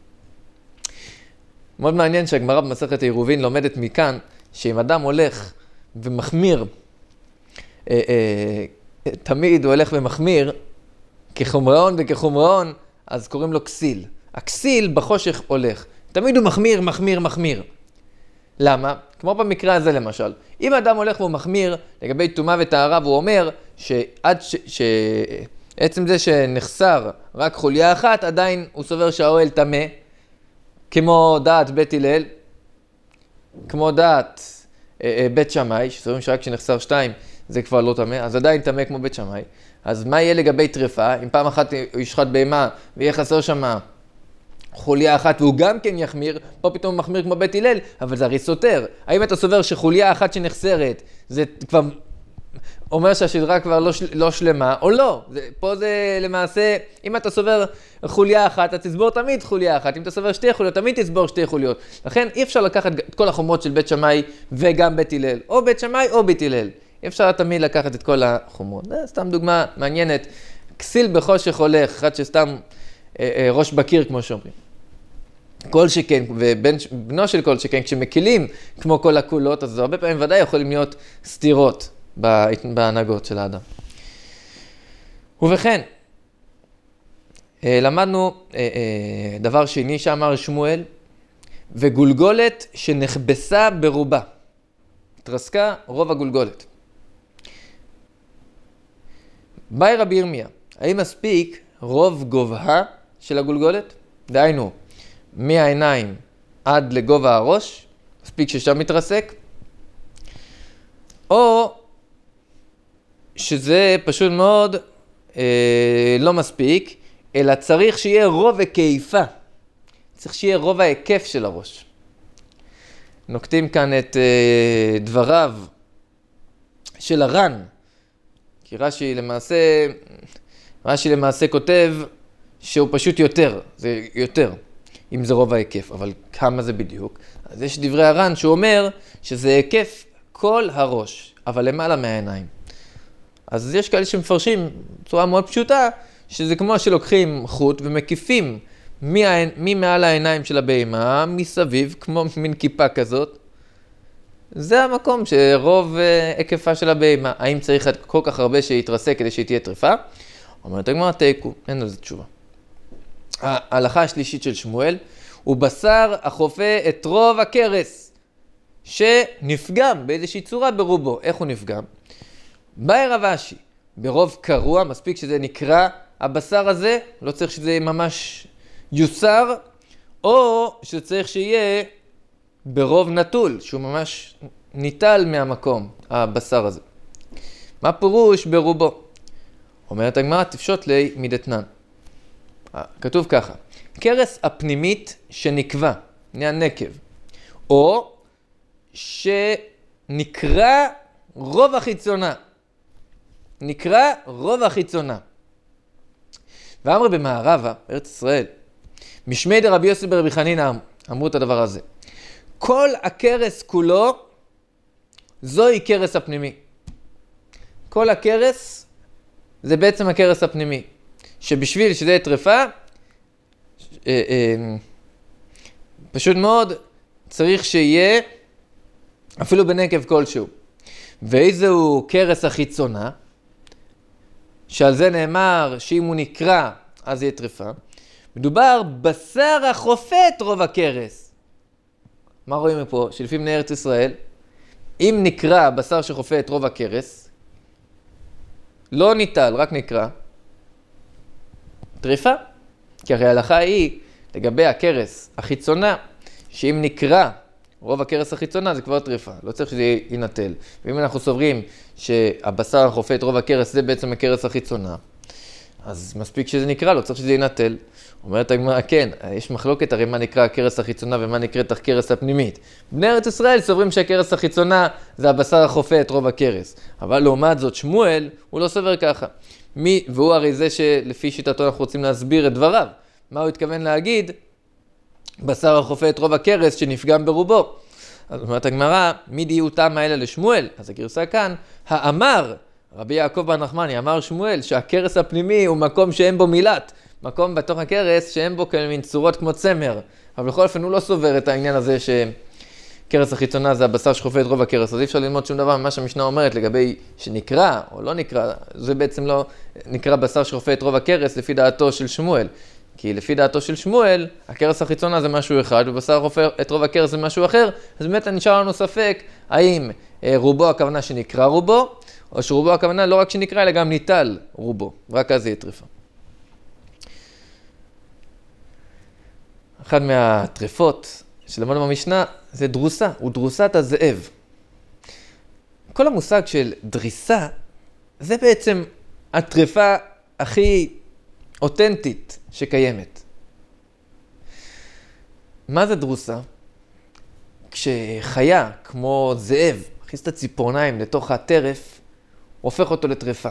מאוד מעניין שהגמרא במסכת עירובין לומדת מכאן, שאם אדם הולך ומחמיר, אה, אה, תמיד הוא הולך ומחמיר, כחומראון וכחומראון, אז קוראים לו כסיל. הכסיל בחושך הולך. תמיד הוא מחמיר, מחמיר, מחמיר. למה? כמו במקרה הזה למשל. אם אדם הולך והוא מחמיר לגבי טומאה וטהרה, והוא אומר שעד ש... ש... עצם זה שנחסר רק חוליה אחת, עדיין הוא סובר שהאוהל טמא, כמו דעת בית הלל, כמו דעת אה, אה, בית שמאי, שסוברים שרק כשנחסר שתיים זה כבר לא טמא, אז עדיין טמא כמו בית שמאי. אז מה יהיה לגבי טרפה? אם פעם אחת הוא ישחט בהמה ויהיה חסר שמה חוליה אחת והוא גם כן יחמיר, פה פתאום הוא מחמיר כמו בית הלל, אבל זה הרי סותר. האם אתה סובר שחוליה אחת שנחסרת, זה כבר אומר שהשדרה כבר לא, של... לא שלמה, או לא? זה... פה זה למעשה, אם אתה סובר חוליה אחת, אתה תסבור תמיד חוליה אחת. אם אתה סובר שתי חוליות, תמיד תסבור שתי חוליות. לכן אי אפשר לקחת את כל החומות של בית שמאי וגם בית הלל. או בית שמאי או בית הלל. אי אפשר תמיד לקחת את כל החומות. זה סתם דוגמה מעניינת. כסיל בחושך הולך, אחד שסתם אה, אה, ראש בקיר כמו שאומרים. כל שכן, ובנו של כל שכן, כשמקילים כמו כל הקולות, אז הרבה פעמים ודאי יכולים להיות סתירות בהנהגות של האדם. ובכן, למדנו דבר שני שאמר שמואל, וגולגולת שנחבסה ברובה. התרסקה רוב הגולגולת. באי רבי ירמיה, האם מספיק רוב גובהה של הגולגולת? דהיינו, מהעיניים עד לגובה הראש, מספיק ששם מתרסק, או שזה פשוט מאוד אה, לא מספיק, אלא צריך שיהיה רוב היקפה, צריך שיהיה רוב ההיקף של הראש. נוקטים כאן את אה, דבריו של הר"ן, כי רש"י למעשה, רש"י למעשה כותב שהוא פשוט יותר, זה יותר. אם זה רוב ההיקף, אבל כמה זה בדיוק? אז יש דברי הר"ן שהוא אומר שזה היקף כל הראש, אבל למעלה מהעיניים. אז יש כאלה שמפרשים בצורה מאוד פשוטה, שזה כמו שלוקחים חוט ומקיפים ממעל העיניים של הבהמה, מסביב, כמו מין כיפה כזאת. זה המקום שרוב היקפה של הבהמה. האם צריך כל כך הרבה שיתרסק כדי שהיא תהיה טרפה? אומרת הגמרא תיקו, אין על זה תשובה. ההלכה השלישית של שמואל, הוא בשר החופה את רוב הכרס, שנפגם באיזושהי צורה ברובו. איך הוא נפגם? באי רב אשי, ברוב קרוע, מספיק שזה נקרא הבשר הזה, לא צריך שזה ממש יוסר, או שצריך שיהיה ברוב נטול, שהוא ממש ניטל מהמקום, הבשר הזה. מה פירוש ברובו? אומרת הגמרא, תפשוט לי מדתנן. כתוב ככה, קרס הפנימית שנקבע, נקב, או שנקרא רוב החיצונה, נקרא רוב החיצונה. ואמר במערבה, בארץ ישראל, משמי דרבי יוסי ברבי חנינא אמרו את הדבר הזה. כל הקרס כולו, זוהי קרס הפנימי. כל הקרס זה בעצם הקרס הפנימי. שבשביל שזה טרפה, אה, אה, פשוט מאוד צריך שיהיה אפילו בנקב כלשהו. ואיזהו קרס החיצונה, שעל זה נאמר שאם הוא נקרא אז יהיה טרפה, מדובר בשר החופה את רוב הקרס. מה רואים פה? שלפי בני ארץ ישראל, אם נקרא בשר שחופה את רוב הקרס, לא ניטל, רק נקרא, טריפה. כי הרי ההלכה היא לגבי הקרס החיצונה, שאם נקרא רוב הקרס החיצונה זה כבר טריפה, לא צריך שזה ינטל. ואם אנחנו סוברים שהבשר החופה את רוב הקרס זה בעצם הקרס החיצונה, אז מספיק שזה נקרא, לא צריך שזה ינטל. אומרת הגמרא, כן, יש מחלוקת הרי מה נקרא הקרס החיצונה ומה נקראת הקרס הפנימית. בני ארץ ישראל סוברים שהקרס החיצונה זה הבשר החופה את רוב הקרס. אבל לעומת זאת שמואל, הוא לא סובר ככה. מי, והוא הרי זה שלפי שיטתו אנחנו רוצים להסביר את דבריו. מה הוא התכוון להגיד? בשר החופה את רוב הקרס שנפגם ברובו. אז אומרת הגמרא, מי דיותם האלה לשמואל? אז הגרסה כאן, האמר, רבי יעקב בן נחמני, אמר שמואל שהקרס הפנימי הוא מקום שאין בו מילת, מקום בתוך הקרס שאין בו כאלה מין צורות כמו צמר. אבל בכל אופן הוא לא סובר את העניין הזה שקרס החיצונה זה הבשר שחופה את רוב הקרס, אז אי אפשר ללמוד שום דבר ממה שהמשנה אומרת לגבי שנקרא או לא נקרא, זה בעצם לא נקרא בשר שחופה את רוב הקרס לפי דעתו של שמואל. כי לפי דעתו של שמואל, הקרס החיצונה זה משהו אחד, ובשר חופה את רוב הקרס זה משהו אחר, אז באמת נשאר לנו ספק האם רובו הכוונה שנקרא רובו, או שרובו הכוונה לא רק שנקרא, אלא גם ניטל רובו, רק אז יהיה טריפה. אחד מהטריפות שלמדנו במשנה זה דרוסה, הוא דרוסת הזאב. כל המושג של דריסה זה בעצם הטריפה הכי אותנטית שקיימת. מה זה דרוסה? כשחיה כמו זאב מכניס את הציפורניים לתוך הטרף, הופך אותו לטריפה.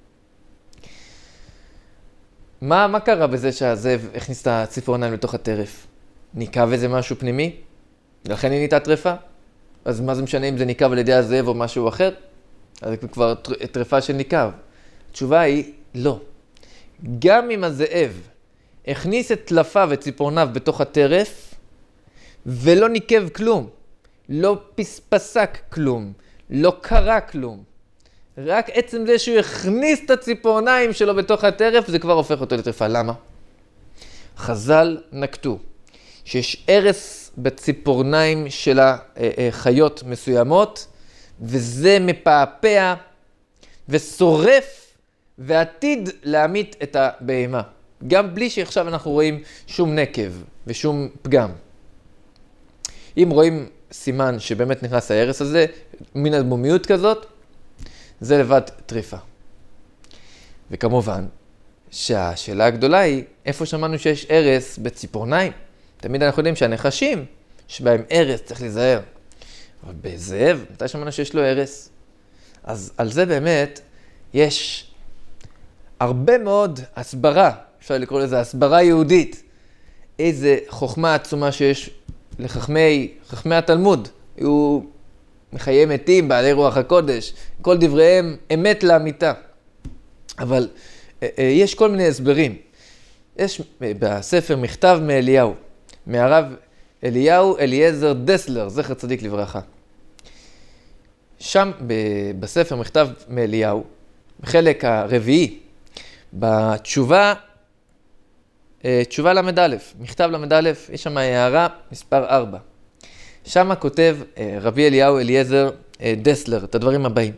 מה, מה קרה בזה שהזאב הכניס את הציפורניים לתוך הטרף? ניקב איזה משהו פנימי? לכן היא נהייתה טריפה? אז מה זה משנה אם זה ניקב על ידי הזאב או משהו אחר? אז זה כבר טריפה של ניקב. התשובה היא לא. גם אם הזאב הכניס את טלפיו וציפורניו בתוך הטרף, ולא ניקב כלום, לא פספסק כלום, לא קרה כלום, רק עצם זה שהוא הכניס את הציפורניים שלו בתוך הטרף, זה כבר הופך אותו לטריפה. למה? חז"ל נקטו שיש ערס בציפורניים של החיות מסוימות, וזה מפעפע ושורף ועתיד להמית את הבהמה. גם בלי שעכשיו אנחנו רואים שום נקב ושום פגם. אם רואים סימן שבאמת נכנס הערס הזה, מן הדמומיות כזאת, זה לבד טריפה. וכמובן שהשאלה הגדולה היא, איפה שמענו שיש ערס בציפורניים? תמיד אנחנו יודעים שהנחשים שבהם ערס צריך להיזהר. אבל בזאב, מתי שמענו שיש לו ערס? אז על זה באמת יש הרבה מאוד הסברה, אפשר לקרוא לזה הסברה יהודית. איזה חוכמה עצומה שיש לחכמי, חכמי התלמוד. היו מחיי מתים, בעלי רוח הקודש, כל דבריהם אמת לאמיתה. אבל יש כל מיני הסברים. יש בספר מכתב מאליהו, מהרב אליהו אליעזר דסלר, זכר צדיק לברכה. שם בספר מכתב מאליהו, בחלק הרביעי, בתשובה, תשובה למד א', מכתב למד א', יש שם הערה מספר ארבע. שם כותב רבי אליהו אליעזר דסלר את הדברים הבאים.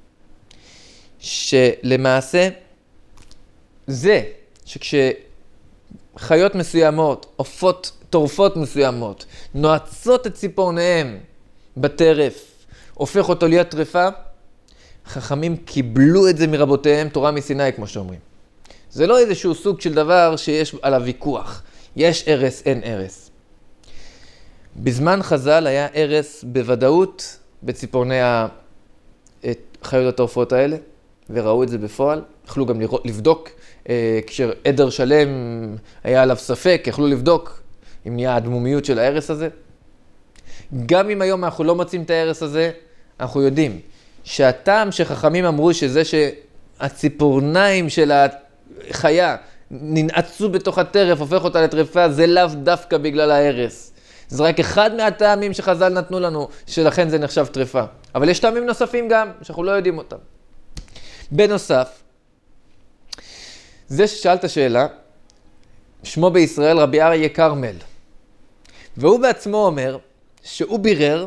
שלמעשה זה שכשחיות מסוימות, עופות טורפות מסוימות, נועצות את ציפורניהם בטרף, הופך אותו להיות טריפה, חכמים קיבלו את זה מרבותיהם, תורה מסיני כמו שאומרים. זה לא איזשהו סוג של דבר שיש עליו ויכוח. יש ערס, אין ערס. בזמן חז"ל היה ערס בוודאות בציפורני החיות הטורפות האלה, וראו את זה בפועל. יכלו גם לבדוק, כשעדר שלם היה עליו ספק, יכלו לבדוק אם נהיה הדמומיות של הערס הזה. גם אם היום אנחנו לא מוצאים את הערס הזה, אנחנו יודעים שהטעם שחכמים אמרו שזה שהציפורניים של החיה ננעצו בתוך הטרף, הופך אותה לטריפה, זה לאו דווקא בגלל הערס. זה רק אחד מהטעמים שחז"ל נתנו לנו, שלכן זה נחשב טריפה. אבל יש טעמים נוספים גם, שאנחנו לא יודעים אותם. בנוסף, זה ששאלת שאלה, שמו בישראל רבי אריה כרמל. והוא בעצמו אומר שהוא בירר,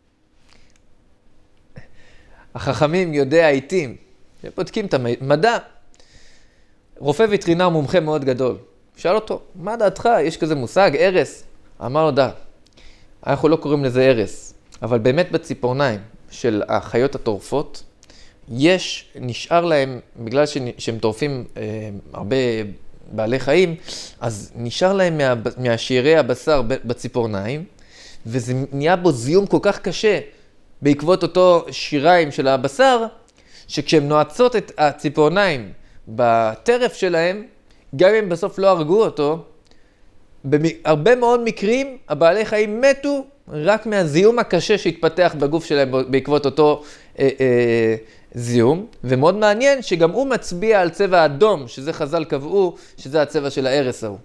החכמים יודע העיתים, שבודקים את המדע, רופא וטרינר מומחה מאוד גדול. שאל אותו, מה דעתך? יש כזה מושג, ערס? אמר לו, דע, אנחנו לא קוראים לזה הרס, אבל באמת בציפורניים של החיות הטורפות, יש, נשאר להם, בגלל שהם טורפים אה, הרבה בעלי חיים, אז נשאר להם מה, מהשארי הבשר בציפורניים, וזה נהיה בו זיהום כל כך קשה בעקבות אותו שיריים של הבשר, שכשהם נועצות את הציפורניים בטרף שלהם, גם אם בסוף לא הרגו אותו, בהרבה מאוד מקרים הבעלי חיים מתו רק מהזיהום הקשה שהתפתח בגוף שלהם בעקבות אותו אה, אה, זיהום, ומאוד מעניין שגם הוא מצביע על צבע אדום, שזה חז"ל קבעו שזה הצבע של ההרס ההוא.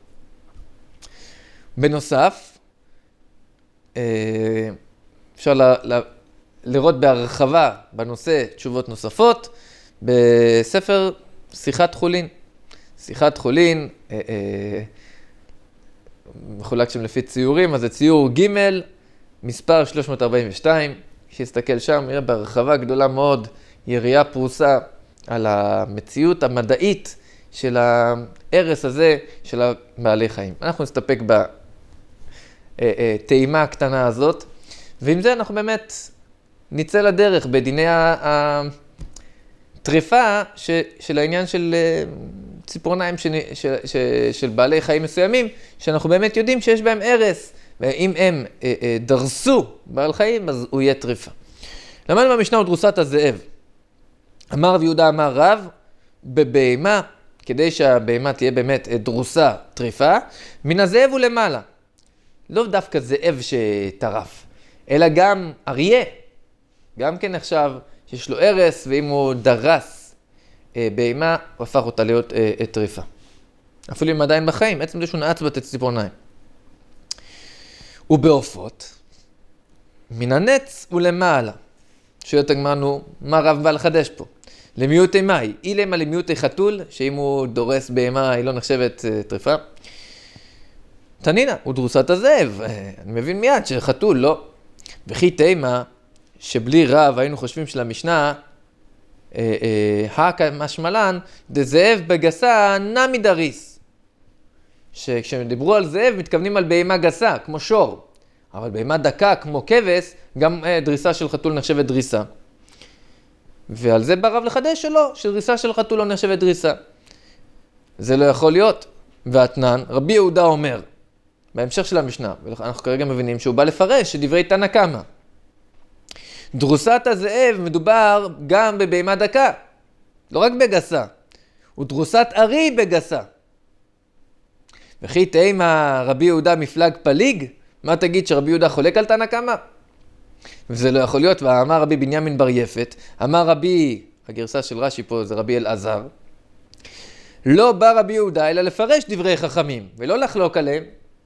בנוסף, אה, אפשר ל, ל, לראות בהרחבה בנושא תשובות נוספות בספר שיחת חולין. שיחת חולין, אה, אה, מחולק שם לפי ציורים, אז זה ציור ג' מספר שלוש מאות ארבעים ושתיים, שיסתכל שם, יראה בהרחבה גדולה מאוד, יריעה פרוסה על המציאות המדעית של ההרס הזה של בעלי חיים. אנחנו נסתפק בטעימה הקטנה הזאת, ועם זה אנחנו באמת נצא לדרך בדיני הטריפה של העניין של ציפורניים של, של, של, של בעלי חיים מסוימים, שאנחנו באמת יודעים שיש בהם הרס, ואם הם אה, אה, דרסו בעל חיים, אז הוא יהיה טריפה. למדנו במשנה ודרוסת הזאב. אמר רב יהודה אמר רב, בבהמה, כדי שהבהמה תהיה באמת דרוסה טריפה, מן הזאב הוא למעלה. לא דווקא זאב שטרף, אלא גם אריה. גם כן עכשיו שיש לו הרס, ואם הוא דרס בהמה, הוא הפך אותה להיות אה, טריפה. אפילו אם עדיין בחיים, עצם זה שהוא נעץ בת ציפורניים. ובעופות, מן הנץ ולמעלה. שואלת הגמרנו, מה רב בא לחדש פה? למיעוטי מאי, אילמה למיעוטי חתול, שאם הוא דורס בהמה, היא לא נחשבת אה, טריפה. תנינה, הוא דרוסת הזאב. אה, אני מבין מיד שחתול לא. וכי תימה, שבלי רב היינו חושבים של המשנה, הכה משמלן, דזאב בגסה נמי דריס. שכשדיברו על זאב, מתכוונים על בהמה גסה, כמו שור. אבל בהמה דקה, כמו כבש, גם דריסה של חתול נחשבת דריסה. ועל זה בא רב לחדש שלא, שדריסה של חתול לא נחשבת דריסה. זה לא יכול להיות. והתנן, רבי יהודה אומר, בהמשך של המשנה, ואנחנו כרגע מבינים שהוא בא לפרש שדברי תנא קמא. דרוסת הזאב מדובר גם בבהמה דקה, לא רק בגסה, ודרוסת ארי בגסה. וכי תימה רבי יהודה מפלג פליג, מה תגיד שרבי יהודה חולק על תנא קמא? וזה לא יכול להיות, ואמר רבי בנימין בר יפת, אמר רבי, הגרסה של רש"י פה זה רבי אלעזר, לא בא רבי יהודה אלא לפרש דברי חכמים, ולא לחלוק עליהם.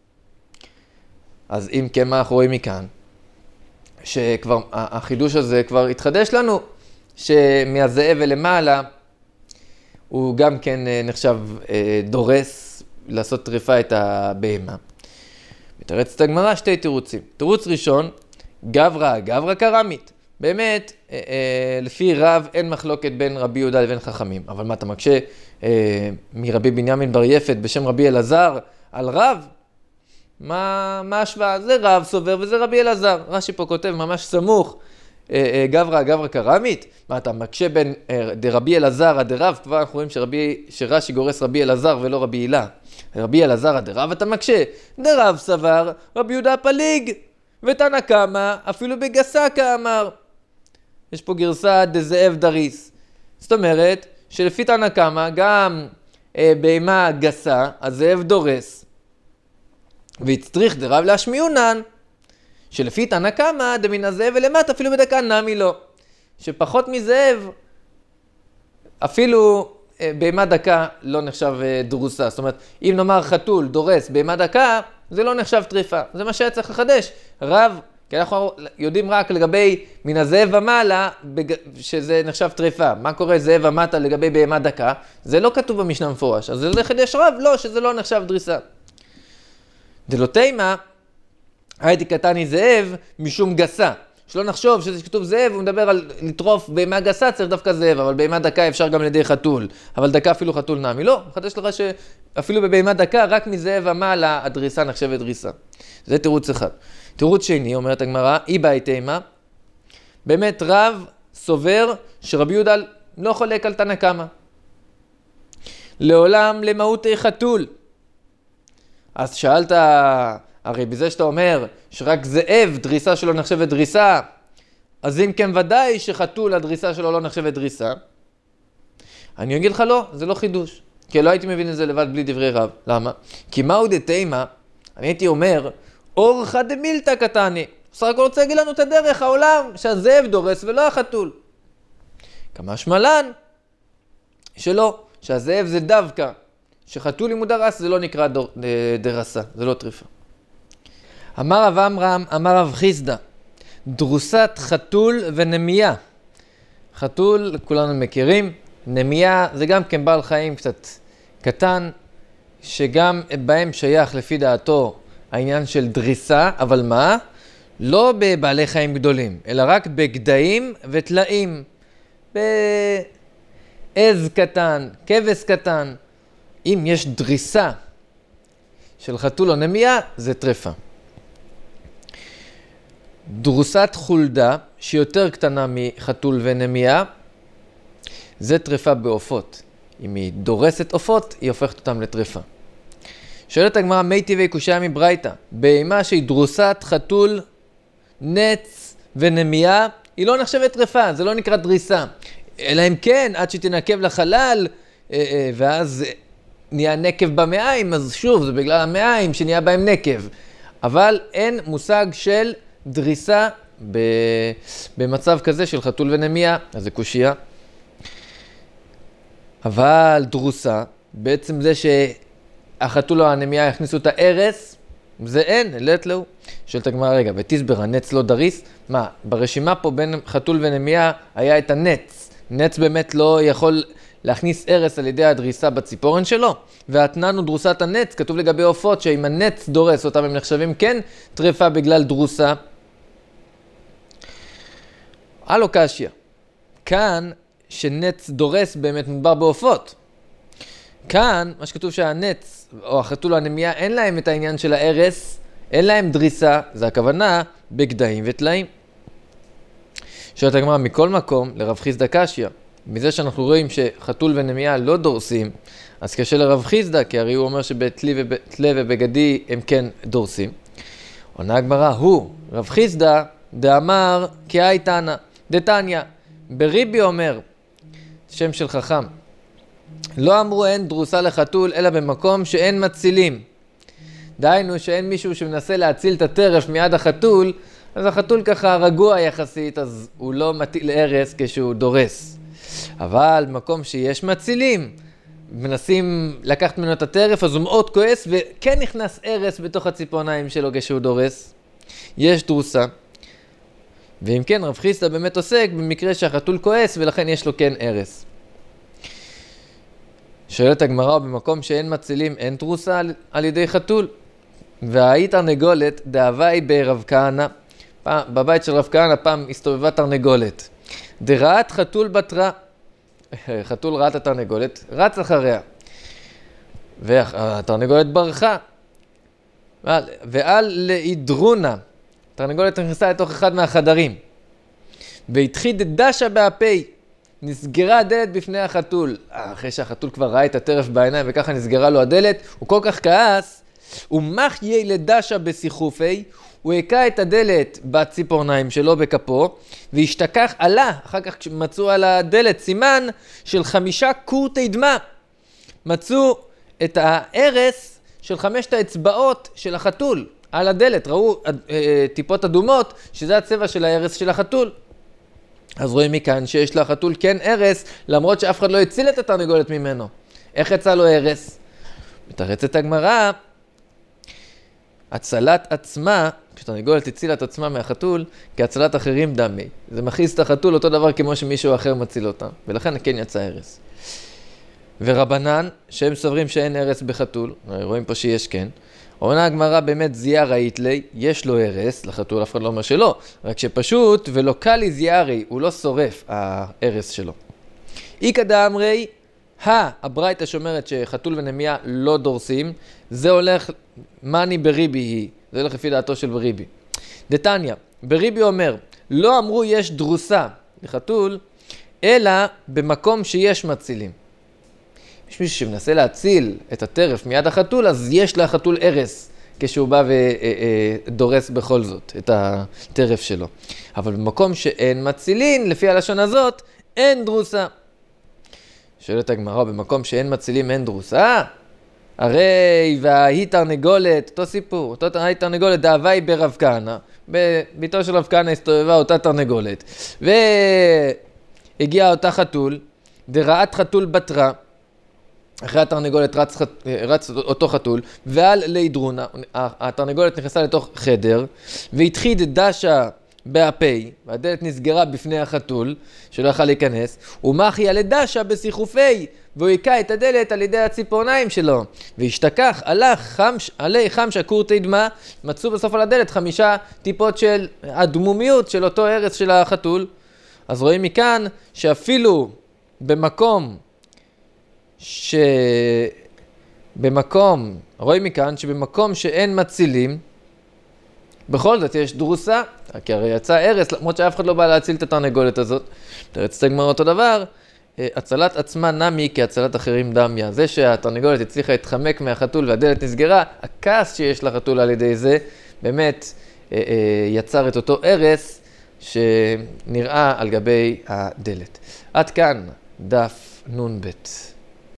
אז אם כן, מה אנחנו רואים מכאן? שכבר, החידוש הזה כבר התחדש לנו, שמהזאב ולמעלה, הוא גם כן נחשב דורס לעשות טריפה את הבהמה. מתרצת הגמרא שתי תירוצים. תירוץ ראשון, גברא, גברא קרמית. באמת, לפי רב אין מחלוקת בין רבי יהודה לבין חכמים. אבל מה אתה מקשה מרבי בנימין בר יפת בשם רבי אלעזר על רב? מה, מה השוואה? זה רב סובר וזה רבי אלעזר. רש"י פה כותב ממש סמוך, גברא, גברא קרמית. מה אתה מקשה בין דרבי אלעזר עד רב? כבר אנחנו רואים שרבי, שרש"י גורס רבי אלעזר ולא רבי הילה. רבי אלעזר עד רב אתה מקשה. דרב סבר, רבי יהודה פליג, ותנא קמא אפילו בגסה כאמר. יש פה גרסה דזאב דריס. זאת אומרת שלפי תנא קמא גם אה, בהמה גסה, הזאב דורס. והצטריך דרב להשמיעונן, שלפי תנא קמא דמן הזאב ולמטה אפילו בדקה נמי לא. שפחות מזאב אפילו אה, בהמה דקה לא נחשב אה, דרוסה. זאת אומרת, אם נאמר חתול דורס בהמה דקה, זה לא נחשב טריפה. זה מה שהיה צריך לחדש. רב, כי אנחנו יודעים רק לגבי מן הזאב ומעלה, שזה נחשב טריפה. מה קורה זאב ומטה לגבי בהמה דקה? זה לא כתוב במשנה מפורש. אז זה חידש רב, לא, שזה לא נחשב דריסה. דלא תימה, הייתי קטני זאב משום גסה. שלא נחשוב שזה כתוב זאב, הוא מדבר על לטרוף בהמה גסה, צריך דווקא זאב, אבל בהמה דקה אפשר גם לידי חתול. אבל דקה אפילו חתול נמי. לא, חדש לך שאפילו בבהמה דקה, רק מזאב ומעלה הדריסה נחשבת דריסה. זה תירוץ אחד. תירוץ שני, אומרת הגמרא, אי באי תימא, באמת רב סובר שרבי יהודה לא חולק על תנא קמא. לעולם למהותי חתול. אז שאלת, הרי בזה שאתה אומר שרק זאב דריסה שלו נחשבת דריסה, אז אם כן ודאי שחתול הדריסה שלו לא נחשבת דריסה. אני אגיד לך לא, זה לא חידוש. כי לא הייתי מבין את זה לבד בלי דברי רב. למה? כי מהו דתימא, אני הייתי אומר, אורחא דמילתא קטני. בסך הכל רוצה להגיד לנו את הדרך, העולם, שהזאב דורס ולא החתול. כמה שמלן, שלא, שהזאב זה דווקא, שחתול אם הוא דרס זה לא נקרא דור, דרסה, זה לא טריפה. אמר רב עמרם, אמר רב חיסדא, דרוסת חתול ונמיה. חתול כולנו מכירים, נמיה זה גם כן בעל חיים קצת קטן, שגם בהם שייך לפי דעתו העניין של דריסה, אבל מה? לא בבעלי חיים גדולים, אלא רק בגדיים וטלאים, בעז קטן, כבש קטן. אם יש דריסה של חתול או נמיה, זה טרפה. דרוסת חולדה, שהיא יותר קטנה מחתול ונמיה, זה טרפה בעופות. אם היא דורסת עופות, היא הופכת אותם לטרפה. שואלת הגמרא, מי טבעי קושיה מברייתא, בהמה שהיא דרוסת חתול, נץ ונמיה, היא לא נחשבת טרפה, זה לא נקרא דריסה. אלא אם כן, עד שתנקב לחלל, ואז נהיה נקב במעיים, אז שוב, זה בגלל המעיים שנהיה בהם נקב. אבל אין מושג של דריסה במצב כזה של חתול ונמיה, אז זה קושיה. אבל דרוסה, בעצם זה שהחתול או הנמיה יכניסו את הארס, זה אין, לית לו. שואלת הגמרא, רגע, ותסבר, הנץ לא דריס? מה, ברשימה פה בין חתול ונמיה היה את הנץ. נץ באמת לא יכול להכניס ארס על ידי הדריסה בציפורן שלו. והתננו דרוסת הנץ, כתוב לגבי עופות, שאם הנץ דורס אותם הם נחשבים כן טרפה בגלל דרוסה. הלו קשיא, כאן שנץ דורס באמת מדובר בעופות. כאן, מה שכתוב שהנץ או החתול או הנמיה אין להם את העניין של הארס, אין להם דריסה, זה הכוונה בגדיים וטלאים. שואלת הגמרא, מכל מקום לרב חיסדא קשיא, מזה שאנחנו רואים שחתול ונמיה לא דורסים, אז קשה לרב חיסדא, כי הרי הוא אומר שבטלה ובגדי הם כן דורסים. עונה הגמרא, הוא, רב חיסדא, דאמר כאי תנא, דתניא, בריבי אומר, שם של חכם, לא אמרו אין דרוסה לחתול, אלא במקום שאין מצילים. דהיינו שאין מישהו שמנסה להציל את הטרף מיד החתול, אז החתול ככה רגוע יחסית, אז הוא לא מטיל ארס כשהוא דורס. אבל במקום שיש מצילים, מנסים לקחת ממנו את הטרף, אז הוא מאוד כועס, וכן נכנס ארס בתוך הציפורניים שלו כשהוא דורס. יש דרוסה. ואם כן, רב חיסדא באמת עוסק במקרה שהחתול כועס, ולכן יש לו כן ארס. שואלת הגמרא, במקום שאין מצילים, אין דרוסה על, על ידי חתול. והאי תרנגולת דהווי ברב כהנא. בבית של רב כהנא פעם הסתובבה תרנגולת. דרעת חתול בתרה. חתול ראה את התרנגולת, רץ אחריה. והתרנגולת ברחה. ועל להידרונה. התרנגולת נכנסה לתוך אחד מהחדרים. והתחיד דשה באפי. נסגרה הדלת בפני החתול. אחרי שהחתול כבר ראה את הטרף בעיניים וככה נסגרה לו הדלת, הוא כל כך כעס, ומחיה לדשה בשיחופי, הוא הקע את הדלת בציפורניים שלו בכפו, והשתכח עלה, אחר כך מצאו על הדלת סימן של חמישה קורטי דמה. מצאו את הארס של חמשת האצבעות של החתול על הדלת, ראו טיפות אדומות, שזה הצבע של הארס של החתול. אז רואים מכאן שיש לחתול כן ארס, למרות שאף אחד לא הציל את התרנגולת ממנו. איך יצא לו ארס? מתרצת הגמרא, הצלת עצמה, כשתרנגולת הצילה את עצמה מהחתול, כהצלת אחרים דמי. זה מכניס את החתול אותו דבר כמו שמישהו אחר מציל אותה, ולכן כן יצא ארס. ורבנן, שהם סוברים שאין ארס בחתול, רואים פה שיש כן, עונה הגמרא באמת זיארי איתלי, יש לו ארס, לחתול אף אחד לא אומר שלא, רק שפשוט ולא קלי זיארי, הוא לא שורף הארס שלו. איקא דאמרי, הברייתא שאומרת שחתול ונמיה לא דורסים, זה הולך, מני בריבי היא, זה הולך לפי דעתו של בריבי. דתניא, בריבי אומר, לא אמרו יש דרוסה לחתול, אלא במקום שיש מצילים. יש מישהו שמנסה להציל את הטרף מיד החתול, אז יש לחתול ערס, כשהוא בא ודורס בכל זאת את הטרף שלו. אבל במקום שאין מצילין, לפי הלשון הזאת, אין דרוסה. שואלת הגמרא, במקום שאין מצילין אין דרוסה? הרי וההיא תרנגולת, אותו סיפור, אותו ההיא תרנגולת דאבה היא ברב כהנא, בביתו של רב כהנא הסתובבה אותה תרנגולת, והגיע אותה חתול, דרעת חתול בתרה, אחרי התרנגולת רץ, רץ אותו חתול, ועל לידרונה, התרנגולת נכנסה לתוך חדר, והתחיד דשה באפי, והדלת נסגרה בפני החתול, שלא יכל להיכנס, ומחי על דשה בסיחופי, והוא היקע את הדלת על ידי הציפורניים שלו, והשתכח, הלך חמש, עלי חמשה קורטי דמה, מצאו בסוף על הדלת חמישה טיפות של הדמומיות של אותו ערס של החתול. אז רואים מכאן שאפילו במקום, שבמקום, רואים מכאן שבמקום שאין מצילים, בכל זאת יש דרוסה, כי הרי יצא ערס, למרות שאף אחד לא בא להציל את התרנגולת הזאת. תרצת הגמרא אותו דבר, הצלת עצמה נמי כהצלת אחרים דמיה. זה שהתרנגולת הצליחה להתחמק מהחתול והדלת נסגרה, הכעס שיש לחתול על ידי זה, באמת יצר את אותו ערס שנראה על גבי הדלת. עד כאן דף נון ב'.